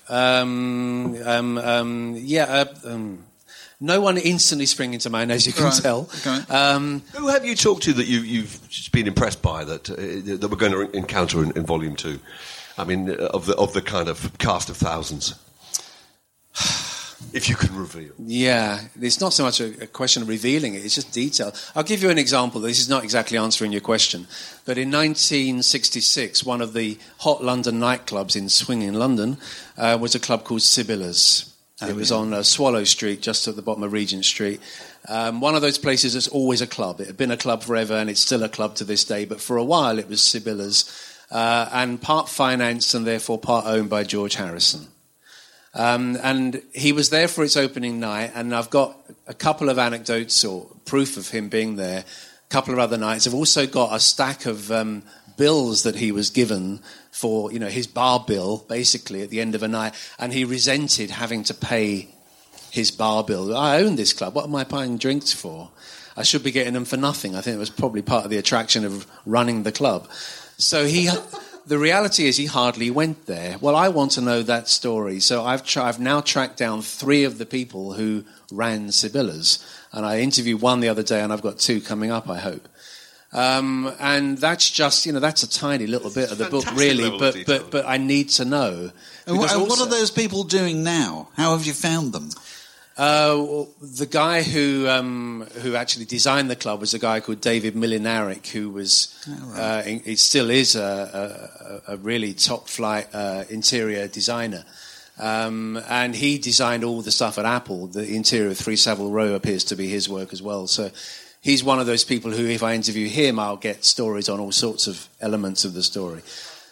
No one instantly springing to mind, as you can tell. Okay. Who have you talked to that you've just been impressed by that we're going to encounter in Volume 2? I mean, of the kind of cast of thousands, if you can reveal. Yeah, it's not so much a question of revealing it; it's just detail. I'll give you an example. This is not exactly answering your question, but in 1966, one of the hot London nightclubs in swinging London was a club called Sibylla's. It was on Swallow Street, just at the bottom of Regent Street. One of those places that's always a club. It had been a club forever, and it's still a club to this day. But for a while, it was Sibylla's. And part financed and therefore part owned by George Harrison. And he was there for its opening night, and I've got a couple of anecdotes or proof of him being there, a couple of other nights. I've also got a stack of bills that he was given for, his bar bill, basically, at the end of a night, and he resented having to pay his bar bill. I own this club, what am I buying drinks for? I should be getting them for nothing. I think it was probably part of the attraction of running the club. So the reality is he hardly went there. Well, I want to know that story. So I've now tracked down 3 of the people who ran Sibylla's. And I interviewed one the other day, and I've got 2 coming up, I hope. And that's just, that's a tiny little bit of the book, really. But I need to know. And what are those people doing now? How have you found them? The guy who actually designed the club was a guy called David Milinaric, who was he still is a really top flight interior designer, and he designed all the stuff at Apple. The interior of 3 Savile Row appears to be his work as well. So he's one of those people who, if I interview him, I'll get stories on all sorts of elements of the story.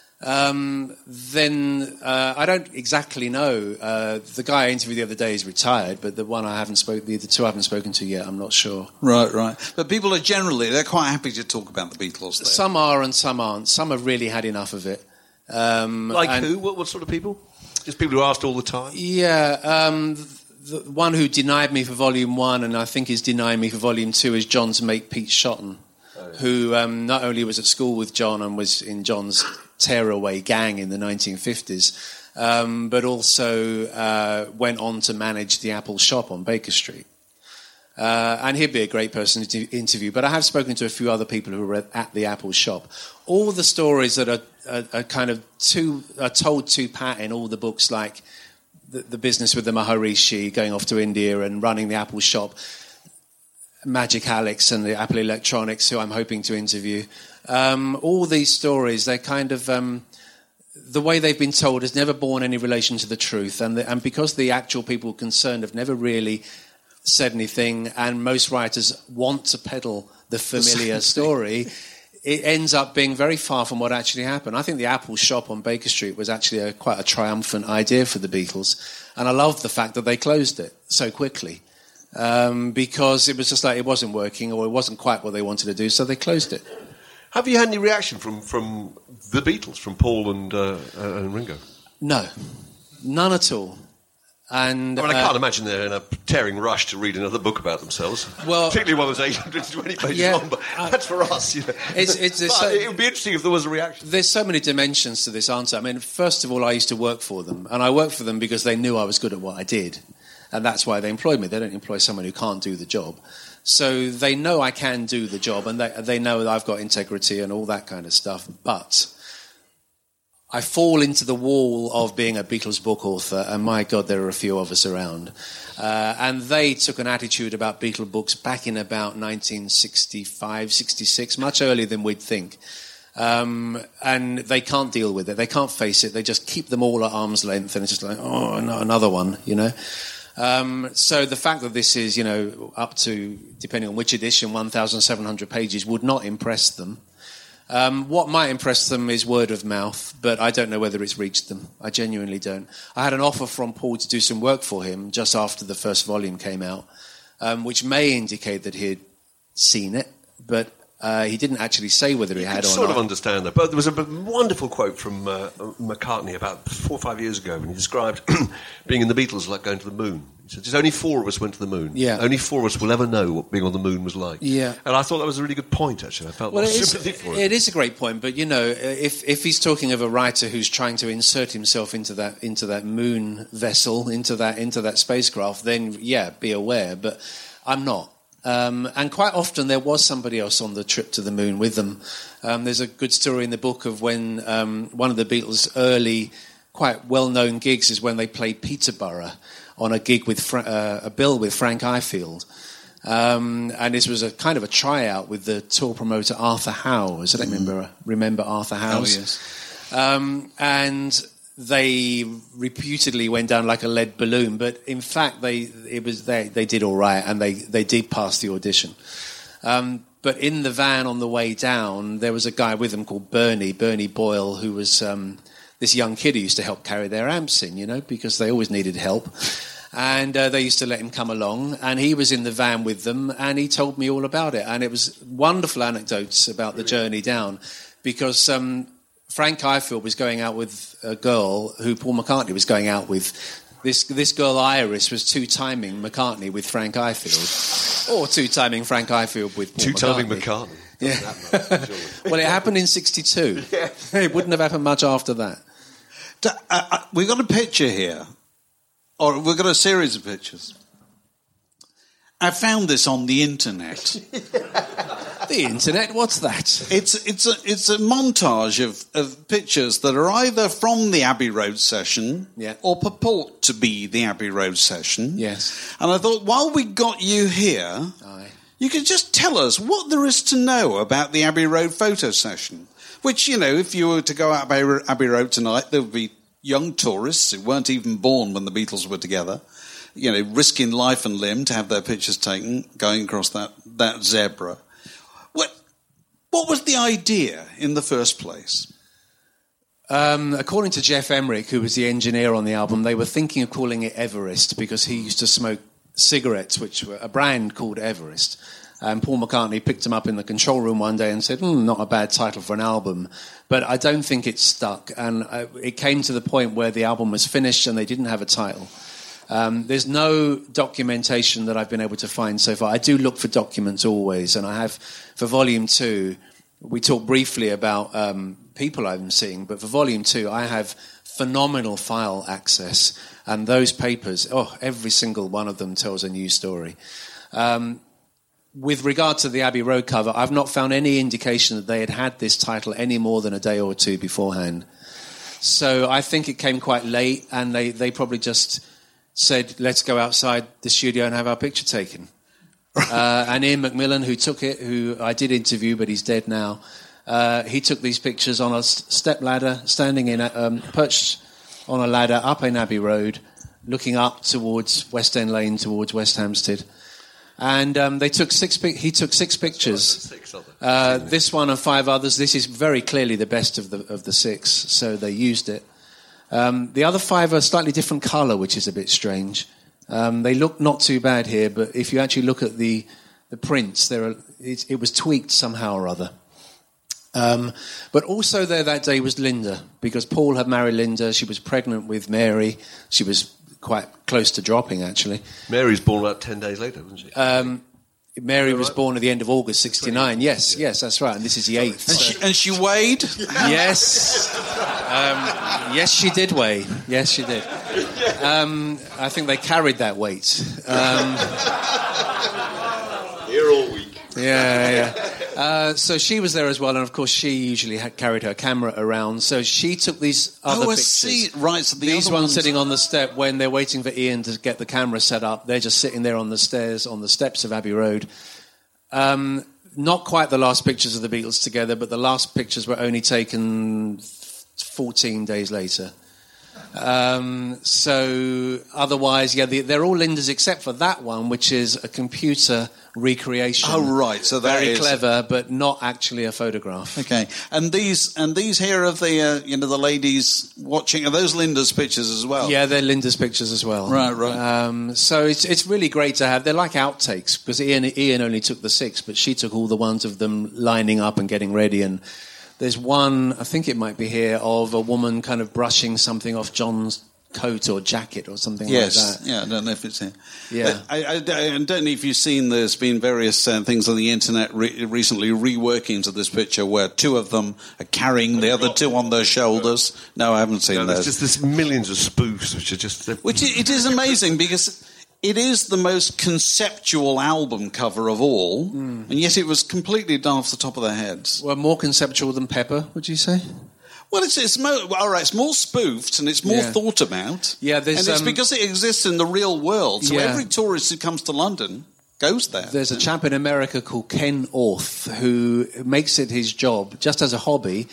Then I don't exactly know. The guy I interviewed the other day is retired, but the one the 2 I haven't spoken to yet, I'm not sure. Right. But people are they're quite happy to talk about the Beatles. Some are and some aren't. Some have really had enough of it. Who? What sort of people? Just people who asked all the time? Yeah. The one who denied me for Volume 1 and I think is denying me for Volume 2 is John's mate Pete Shotton, who not only was at school with John and was in John's tearaway gang in the 1950s, but also went on to manage the Apple shop on Baker Street. And he'd be a great person to interview. But I have spoken to a few other people who were at the Apple shop. All the stories that are kind of told to pat in all the books, like the business with the Maharishi, going off to India and running the Apple shop, Magic Alex and the Apple Electronics, who I'm hoping to interview. All these stories, they're kind of... the way they've been told has never borne any relation to the truth. And because the actual people concerned have never really said anything, and most writers want to peddle the familiar story, it ends up being very far from what actually happened. I think the Apple shop on Baker Street was actually quite a triumphant idea for the Beatles. And I love the fact that they closed it so quickly. Because it was just like it wasn't working, or it wasn't quite what they wanted to do, so they closed it. Have you had any reaction from the Beatles, from Paul and Ringo? No, none at all. And I mean, I can't imagine they're in a tearing rush to read another book about themselves. Well, particularly one that's 820 pages long, but that's for us. You know. It would be interesting if there was a reaction. There's so many dimensions to this answer. I mean, first of all, I used to work for them, and I worked for them because they knew I was good at what I did, and that's why they employed me. They don't employ someone who can't do the job. So they know I can do the job, and they know that I've got integrity and all that kind of stuff, but I fall into the wall of being a Beatles book author, and my God, there are a few of us around. And they took an attitude about Beatle books back in about 1965, 66, much earlier than we'd think. And they can't deal with it. They can't face it. They just keep them all at arm's length, and it's just like, oh, no, another one, you know. So the fact that this is, you know, up to, depending on which edition, 1,700 pages would not impress them. What might impress them is word of mouth, but I don't know whether it's reached them. I genuinely don't. I had an offer from Paul to do some work for him just after the first volume came out, which may indicate that he'd seen it, but he didn't actually say whether he had or not. I sort of understand that. But there was a wonderful quote from McCartney about 4 or 5 years ago when he described being in the Beatles like going to the moon. He said, only 4 of us went to the moon. Yeah. Only 4 of us will ever know what being on the moon was like. Yeah. And I thought that was a really good point, actually. I felt sympathy for it. It is a great point, but, you know, if he's talking of a writer who's trying to insert himself into that moon vessel, into that spacecraft, then, yeah, be aware. But I'm not. And quite often there was somebody else on the trip to the moon with them. There's a good story in the book of when one of the Beatles' early, quite well-known gigs is when they played Peterborough on a gig with a bill with Frank Ifield. And this was a kind of a tryout with the tour promoter Arthur Howes. I don't remember Arthur Howes. Oh, yes. And they reputedly went down like a lead balloon, but in fact they did all right, and they did pass the audition. But in the van on the way down, there was a guy with them called Bernie Boyle, who was this young kid who used to help carry their amps in, you know, because they always needed help. And they used to let him come along, and he was in the van with them, and he told me all about it. And it was wonderful anecdotes about the journey down, because Frank Ifield was going out with a girl who Paul McCartney was going out with. This girl, Iris, was two-timing McCartney with Frank Ifield. Or two-timing Frank Ifield with Paul two-timing McCartney. Yeah. Well, it happened in 1962. Yeah. It wouldn't have happened much after that. We've got a picture here. Or we've got a series of pictures. I found this on the internet. The internet? What's that? It's a montage of pictures that are either from the Abbey Road session or purport to be the Abbey Road session. Yes. And I thought, while we got you here, you could just tell us what there is to know about the Abbey Road photo session. Which, you know, if you were to go out Abbey Road tonight, there would be young tourists who weren't even born when the Beatles were together, you know, risking life and limb to have their pictures taken, going across that zebra. What was the idea in the first place? According to Jeff Emerick, who was the engineer on the album, they were thinking of calling it Everest because he used to smoke cigarettes, which were a brand called Everest. And Paul McCartney picked him up in the control room one day and said, not a bad title for an album. But I don't think it stuck. And it came to the point where the album was finished and they didn't have a title. There's no documentation that I've been able to find so far. I do look for documents always. And I have, for Volume 2, we talked briefly about people I'm seeing. But for Volume 2, I have phenomenal file access. And those papers, every single one of them tells a new story. With regard to the Abbey Road cover, I've not found any indication that they had this title any more than a day or two beforehand. So I think it came quite late, and they probably just said, let's go outside the studio and have our picture taken. And Ian McMillan, who took it, who I did interview, but he's dead now, he took these pictures on a step ladder, standing perched on a ladder up in Abbey Road, looking up towards West End Lane, towards West Hampstead. And he took 6 pictures. This one and 5 others. This is very clearly the best of the 6, so they used it. The other 5 are a slightly different colour, which is a bit strange. They look not too bad here, but if you actually look at the prints, it was tweaked somehow or other. But also there that day was Linda, because Paul had married Linda. She was pregnant with Mary. She was quite close to dropping, actually. Mary's born about 10 days later, wasn't she? Mary was born at the end of August, 69. Yes, that's right. And this is the 8th. And she weighed? Yes. Yes, she did weigh. Yes, she did. I think they carried that weight. Here all week. Yeah. So she was there as well, and of course she usually carried her camera around. So she took these other pictures. See. Right, so these ones sitting on the step when they're waiting for Ian to get the camera set up. They're just sitting there on the stairs, on the steps of Abbey Road. Not quite the last pictures of the Beatles together, but the last pictures were only taken 14 days later. So otherwise, they're all Linda's except for that one, which is a computer recreation. Oh, right. So that very clever, but not actually a photograph. Okay. And these here of the the ladies watching, are those Linda's pictures as well? Yeah, they're Linda's pictures as well. Right. So it's really great to have. They're like outtakes because Ian only took the 6, but she took all the ones of them lining up and getting ready. And there's one, I think it might be here, of a woman kind of brushing something off John's coat or jacket or something like that. Yes, yeah, I don't know if it's here. Yeah. I don't know if you've seen, there's been various things on the internet recently, reworkings of this picture where 2 of them are carrying the other 2 on their shoulders. No, I haven't seen those. There's just this millions of spoofs which are just... Which it is amazing because... It is the most conceptual album cover of all, and yet it was completely done off the top of their heads. Well, more conceptual than Pepper, would you say? Well, it's more spoofed and it's more thought about. Yeah, there's, and it's because it exists in the real world. So every tourist who comes to London goes there. There's a chap in America called Ken Orth who makes it his job, just as a hobby,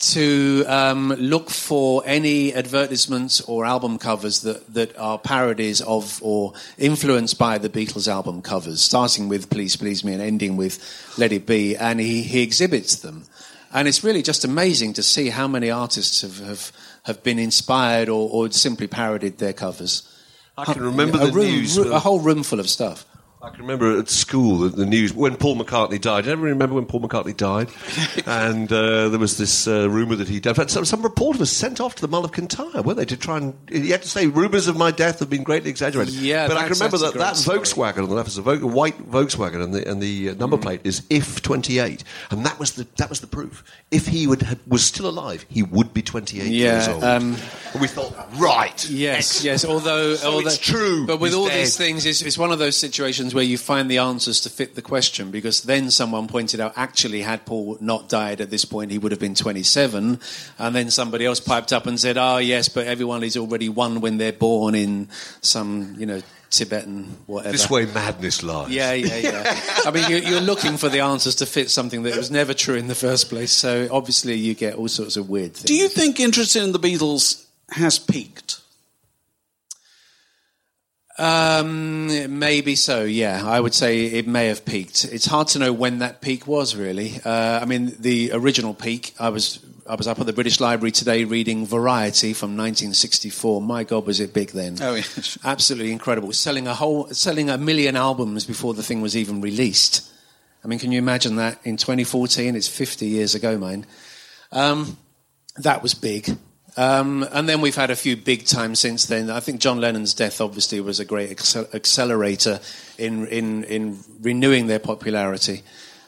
to look for any advertisements or album covers that are parodies of or influenced by the Beatles album covers, starting with Please Please Me and ending with Let It Be, and he exhibits them. And it's really just amazing to see how many artists have been inspired or simply parodied their covers. I can remember the news. A whole room full of stuff. I can remember at school the news when Paul McCartney died. Do you ever remember when Paul McCartney died? And there was this rumour that he died. In fact, some reporter was sent off to the Mull of Kintyre, weren't they, to try and... He had to say, rumours of my death have been greatly exaggerated. Yeah, but I can remember that Volkswagen on the left is a white Volkswagen, and the number plate is IF28, and that was the proof. If he was still alive, he would be 28 years old. And we thought, right. Yes. Although it's true. But with all these things, it's one of those situations where you find the answers to fit the question, because then someone pointed out, actually, had Paul not died at this point, he would have been 27, and then somebody else piped up and said, yes, but everyone is already one when they're born in some, Tibetan whatever. This way madness lies. Yeah. I mean, you're looking for the answers to fit something that was never true in the first place, so obviously you get all sorts of weird things. Do you think interest in the Beatles has peaked? Maybe so, yeah. I would say it may have peaked. It's hard to know when that peak was, really. I mean, the original peak, I was up at the British Library today reading Variety from 1964. My God, was it big then. Oh, yes. Absolutely incredible. Selling 1 million albums before the thing was even released. I mean, can you imagine that in 2014? It's 50 years ago, mine. That was big. And then we've had a few big times since then. I think John Lennon's death obviously was a great accelerator in renewing their popularity.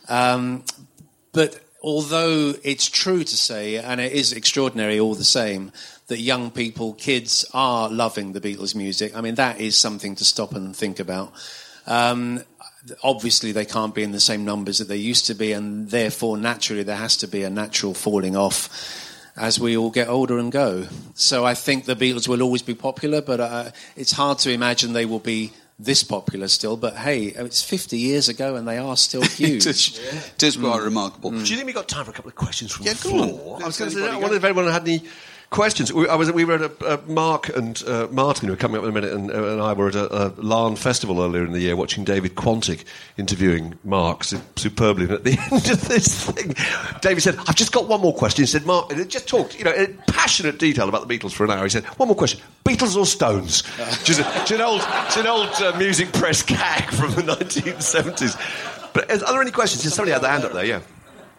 But although it's true to say, and it is extraordinary all the same, that young people, kids, are loving the Beatles' music, I mean, that is something to stop and think about. Obviously, they can't be in the same numbers that they used to be, and therefore, naturally, there has to be a natural falling off as we all get older and go. So I think the Beatles will always be popular, but it's hard to imagine they will be this popular still. But hey, it's 50 years ago and they are still huge. It is quite remarkable. Do you think we've got time for a couple of questions from the floor? I was going to say, I wondered if anyone had any questions. We were at Mark and Martin, who are coming up in a minute, and I were at a Larne festival earlier in the year watching David Quantick interviewing Mark superbly. And at the end of this thing, David said, "I've just got one more question." He said, "Mark," and it just talked, in passionate detail about the Beatles for an hour. He said, "One more question: Beatles or Stones?" Which is an old music press gag from the 1970s. But are there any questions? Somebody had their hand up there. Yeah.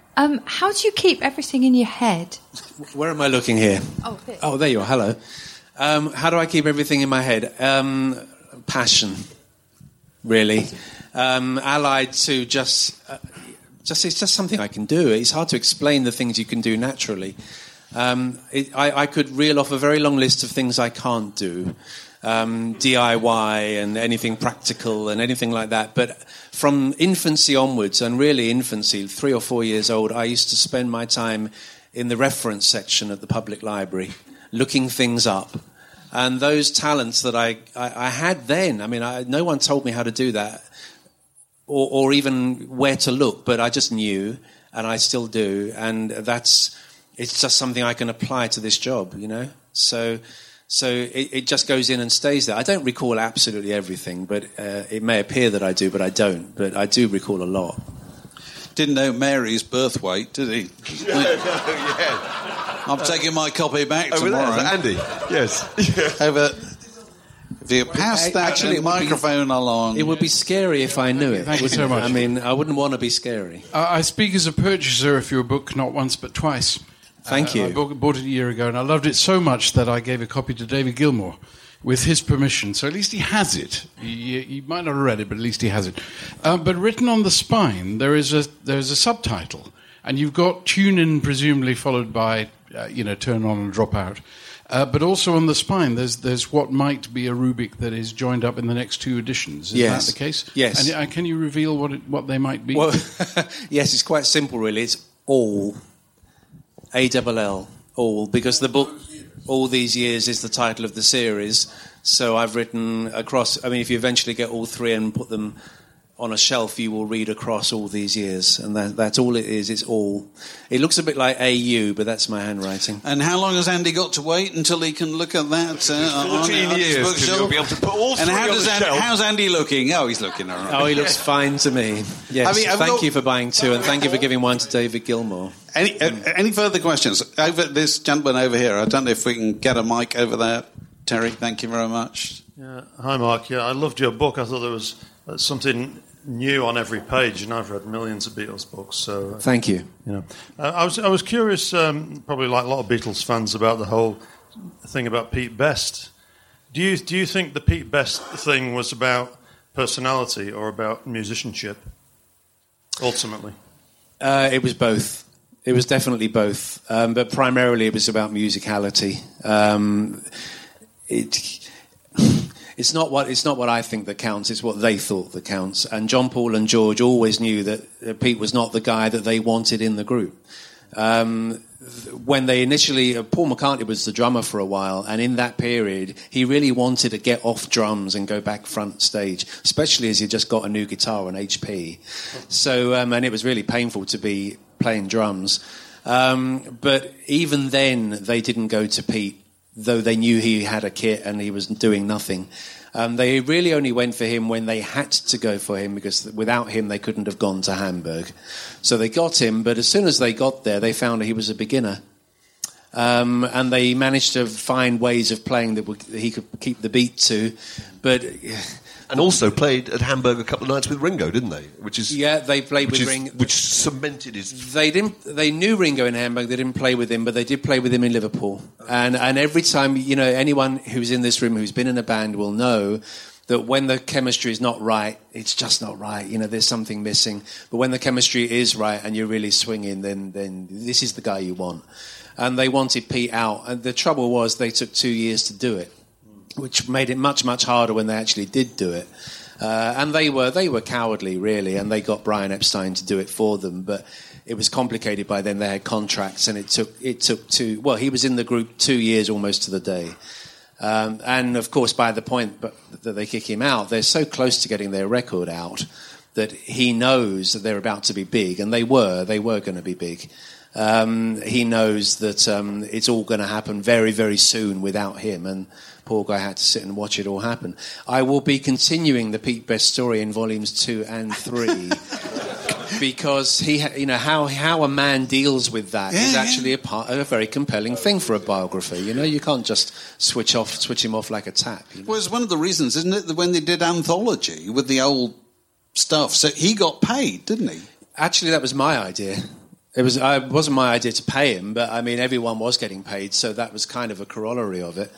How do you keep everything in your head? Where am I looking here? Oh, here. Oh, there you are. Hello. How do I keep everything in my head? Passion, really. Allied to just it's just something I can do. It's hard to explain the things you can do naturally. I could reel off a very long list of things I can't do. DIY and anything practical and anything like that. But from infancy onwards, and really infancy, 3 or 4 years old, I used to spend my time in the reference section at the public library, looking things up. And those talents that I had then, I mean, no one told me how to do that or even where to look, but I just knew, and I still do. And it's just something I can apply to this job, you know? So it just goes in and stays there. I don't recall absolutely everything, but it may appear that I do, but I don't. But I do recall a lot. Didn't know Mary's birth weight, did he? Yeah. I'm taking my copy back tomorrow. Andy, yes. If you pass that microphone along... It would be scary if I knew it. Thank you so much. I mean, I wouldn't want to be scary. I speak as a purchaser of your book not once but twice. Thank you. I bought it a year ago, and I loved it so much that I gave a copy to David Gilmour with his permission. So at least he has it. He might not have read it, but at least he has it. But written on the spine, there is a subtitle, and you've got tune in, presumably followed by turn on and drop out. But also on the spine, there's what might be a rubric that is joined up in the next 2 editions. Is that the case? Yes. And can you reveal what they might be? Well, yes, it's quite simple, really. It's all. ALL, all, because the book, All These Years, is the title of the series. So I've written across, I mean, if you eventually get all 3 and put them on a shelf, you will read across all these years. And that's all it is, it's all. It looks a bit like AU, but that's my handwriting. And how long has Andy got to wait until he can look at that 14 years, you'll be able to put all 3 on the shelf. How's Andy looking? Oh, he's looking all right. Oh, he looks fine to me. Yes, thank you for buying 2, and thank you for giving 1 to David Gilmour. Any further questions? Over this gentleman over here, I don't know if we can get a mic over there. Terry, thank you very much. Yeah. Hi, Mark. Yeah, I loved your book. I thought there was something new on every page, and I've read millions of Beatles books. So thank you. I was curious, probably like a lot of Beatles fans, about the whole thing about Pete Best. Do you think the Pete Best thing was about personality or about musicianship? Ultimately, it was both. It was definitely both, but primarily it was about musicality. It's not what I think that counts. It's what they thought that counts. And John, Paul, and George always knew that Pete was not the guy that they wanted in the group. When they initially, Paul McCartney was the drummer for a while, and in that period, he really wanted to get off drums and go back front stage, especially as he just got a new guitar, an HP. So, and it was really painful to be playing drums. But even then, they didn't go to Pete, though they knew he had a kit and he was doing nothing. They really only went for him when they had to go for him, because without him they couldn't have gone to Hamburg. So they got him, but as soon as they got there, they found he was a beginner. And they managed to find ways of playing that he could keep the beat to. But... And also played at Hamburg a couple of nights with Ringo, didn't they? They played with Ringo. Which cemented his... They knew Ringo in Hamburg. They didn't play with him, but they did play with him in Liverpool. And every time, anyone who's in this room who's been in a band will know that when the chemistry is not right, it's just not right. There's something missing. But when the chemistry is right and you're really swinging, then this is the guy you want. And they wanted Pete out. And the trouble was they took 2 years to do it, which made it much, much harder when they actually did do it. And they were cowardly, really, and they got Brian Epstein to do it for them. But it was complicated by then. They had contracts, and it took 2... Well, he was in the group 2 years almost to the day. And, of course, by the point that they kick him out, they're so close to getting their record out that he knows that they're about to be big, and they were going to be big. He knows that it's all going to happen very, very soon without him, and poor guy had to sit and watch it all happen. I will be continuing the Pete Best story in volumes 2 and 3 because how a man deals with that is actually a very compelling thing for a biographer. You can't just switch him off like a tap. Well, it's one of the reasons, isn't it, that when they did Anthology with the old stuff, so he got paid, didn't he? Actually, that was my idea. It wasn't my idea to pay him, but I mean, everyone was getting paid, so that was kind of a corollary of it.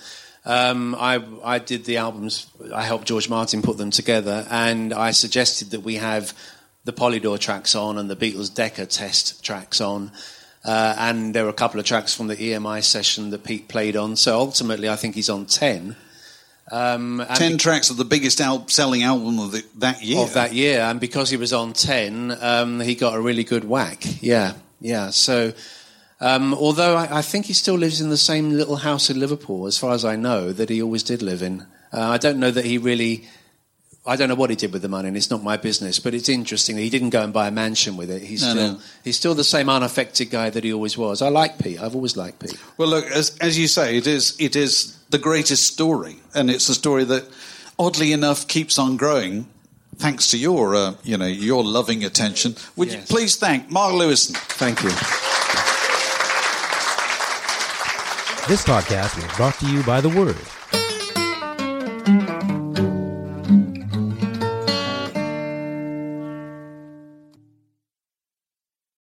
I did the albums. I helped George Martin put them together, and I suggested that we have the Polydor tracks on and the Beatles Decca test tracks on. And there were a couple of tracks from the EMI session that Pete played on. So ultimately, I think he's on 10. 10 tracks of the biggest selling album of that year. Of that year. And because he was on 10, he got a really good whack. Yeah. So, although I think he still lives in the same little house in Liverpool, as far as I know, that he always did live in. I don't know that he really... I don't know what he did with the money, and it's not my business, but it's interesting that he didn't go and buy a mansion with it. He's still the same unaffected guy that he always was. I like Pete. I've always liked Pete. Well, look, as you say, it is the greatest story, and it's a story that, oddly enough, keeps on growing thanks to your loving attention. Would you please thank Mark Lewisohn? Thank you. This podcast was brought to you by The Word.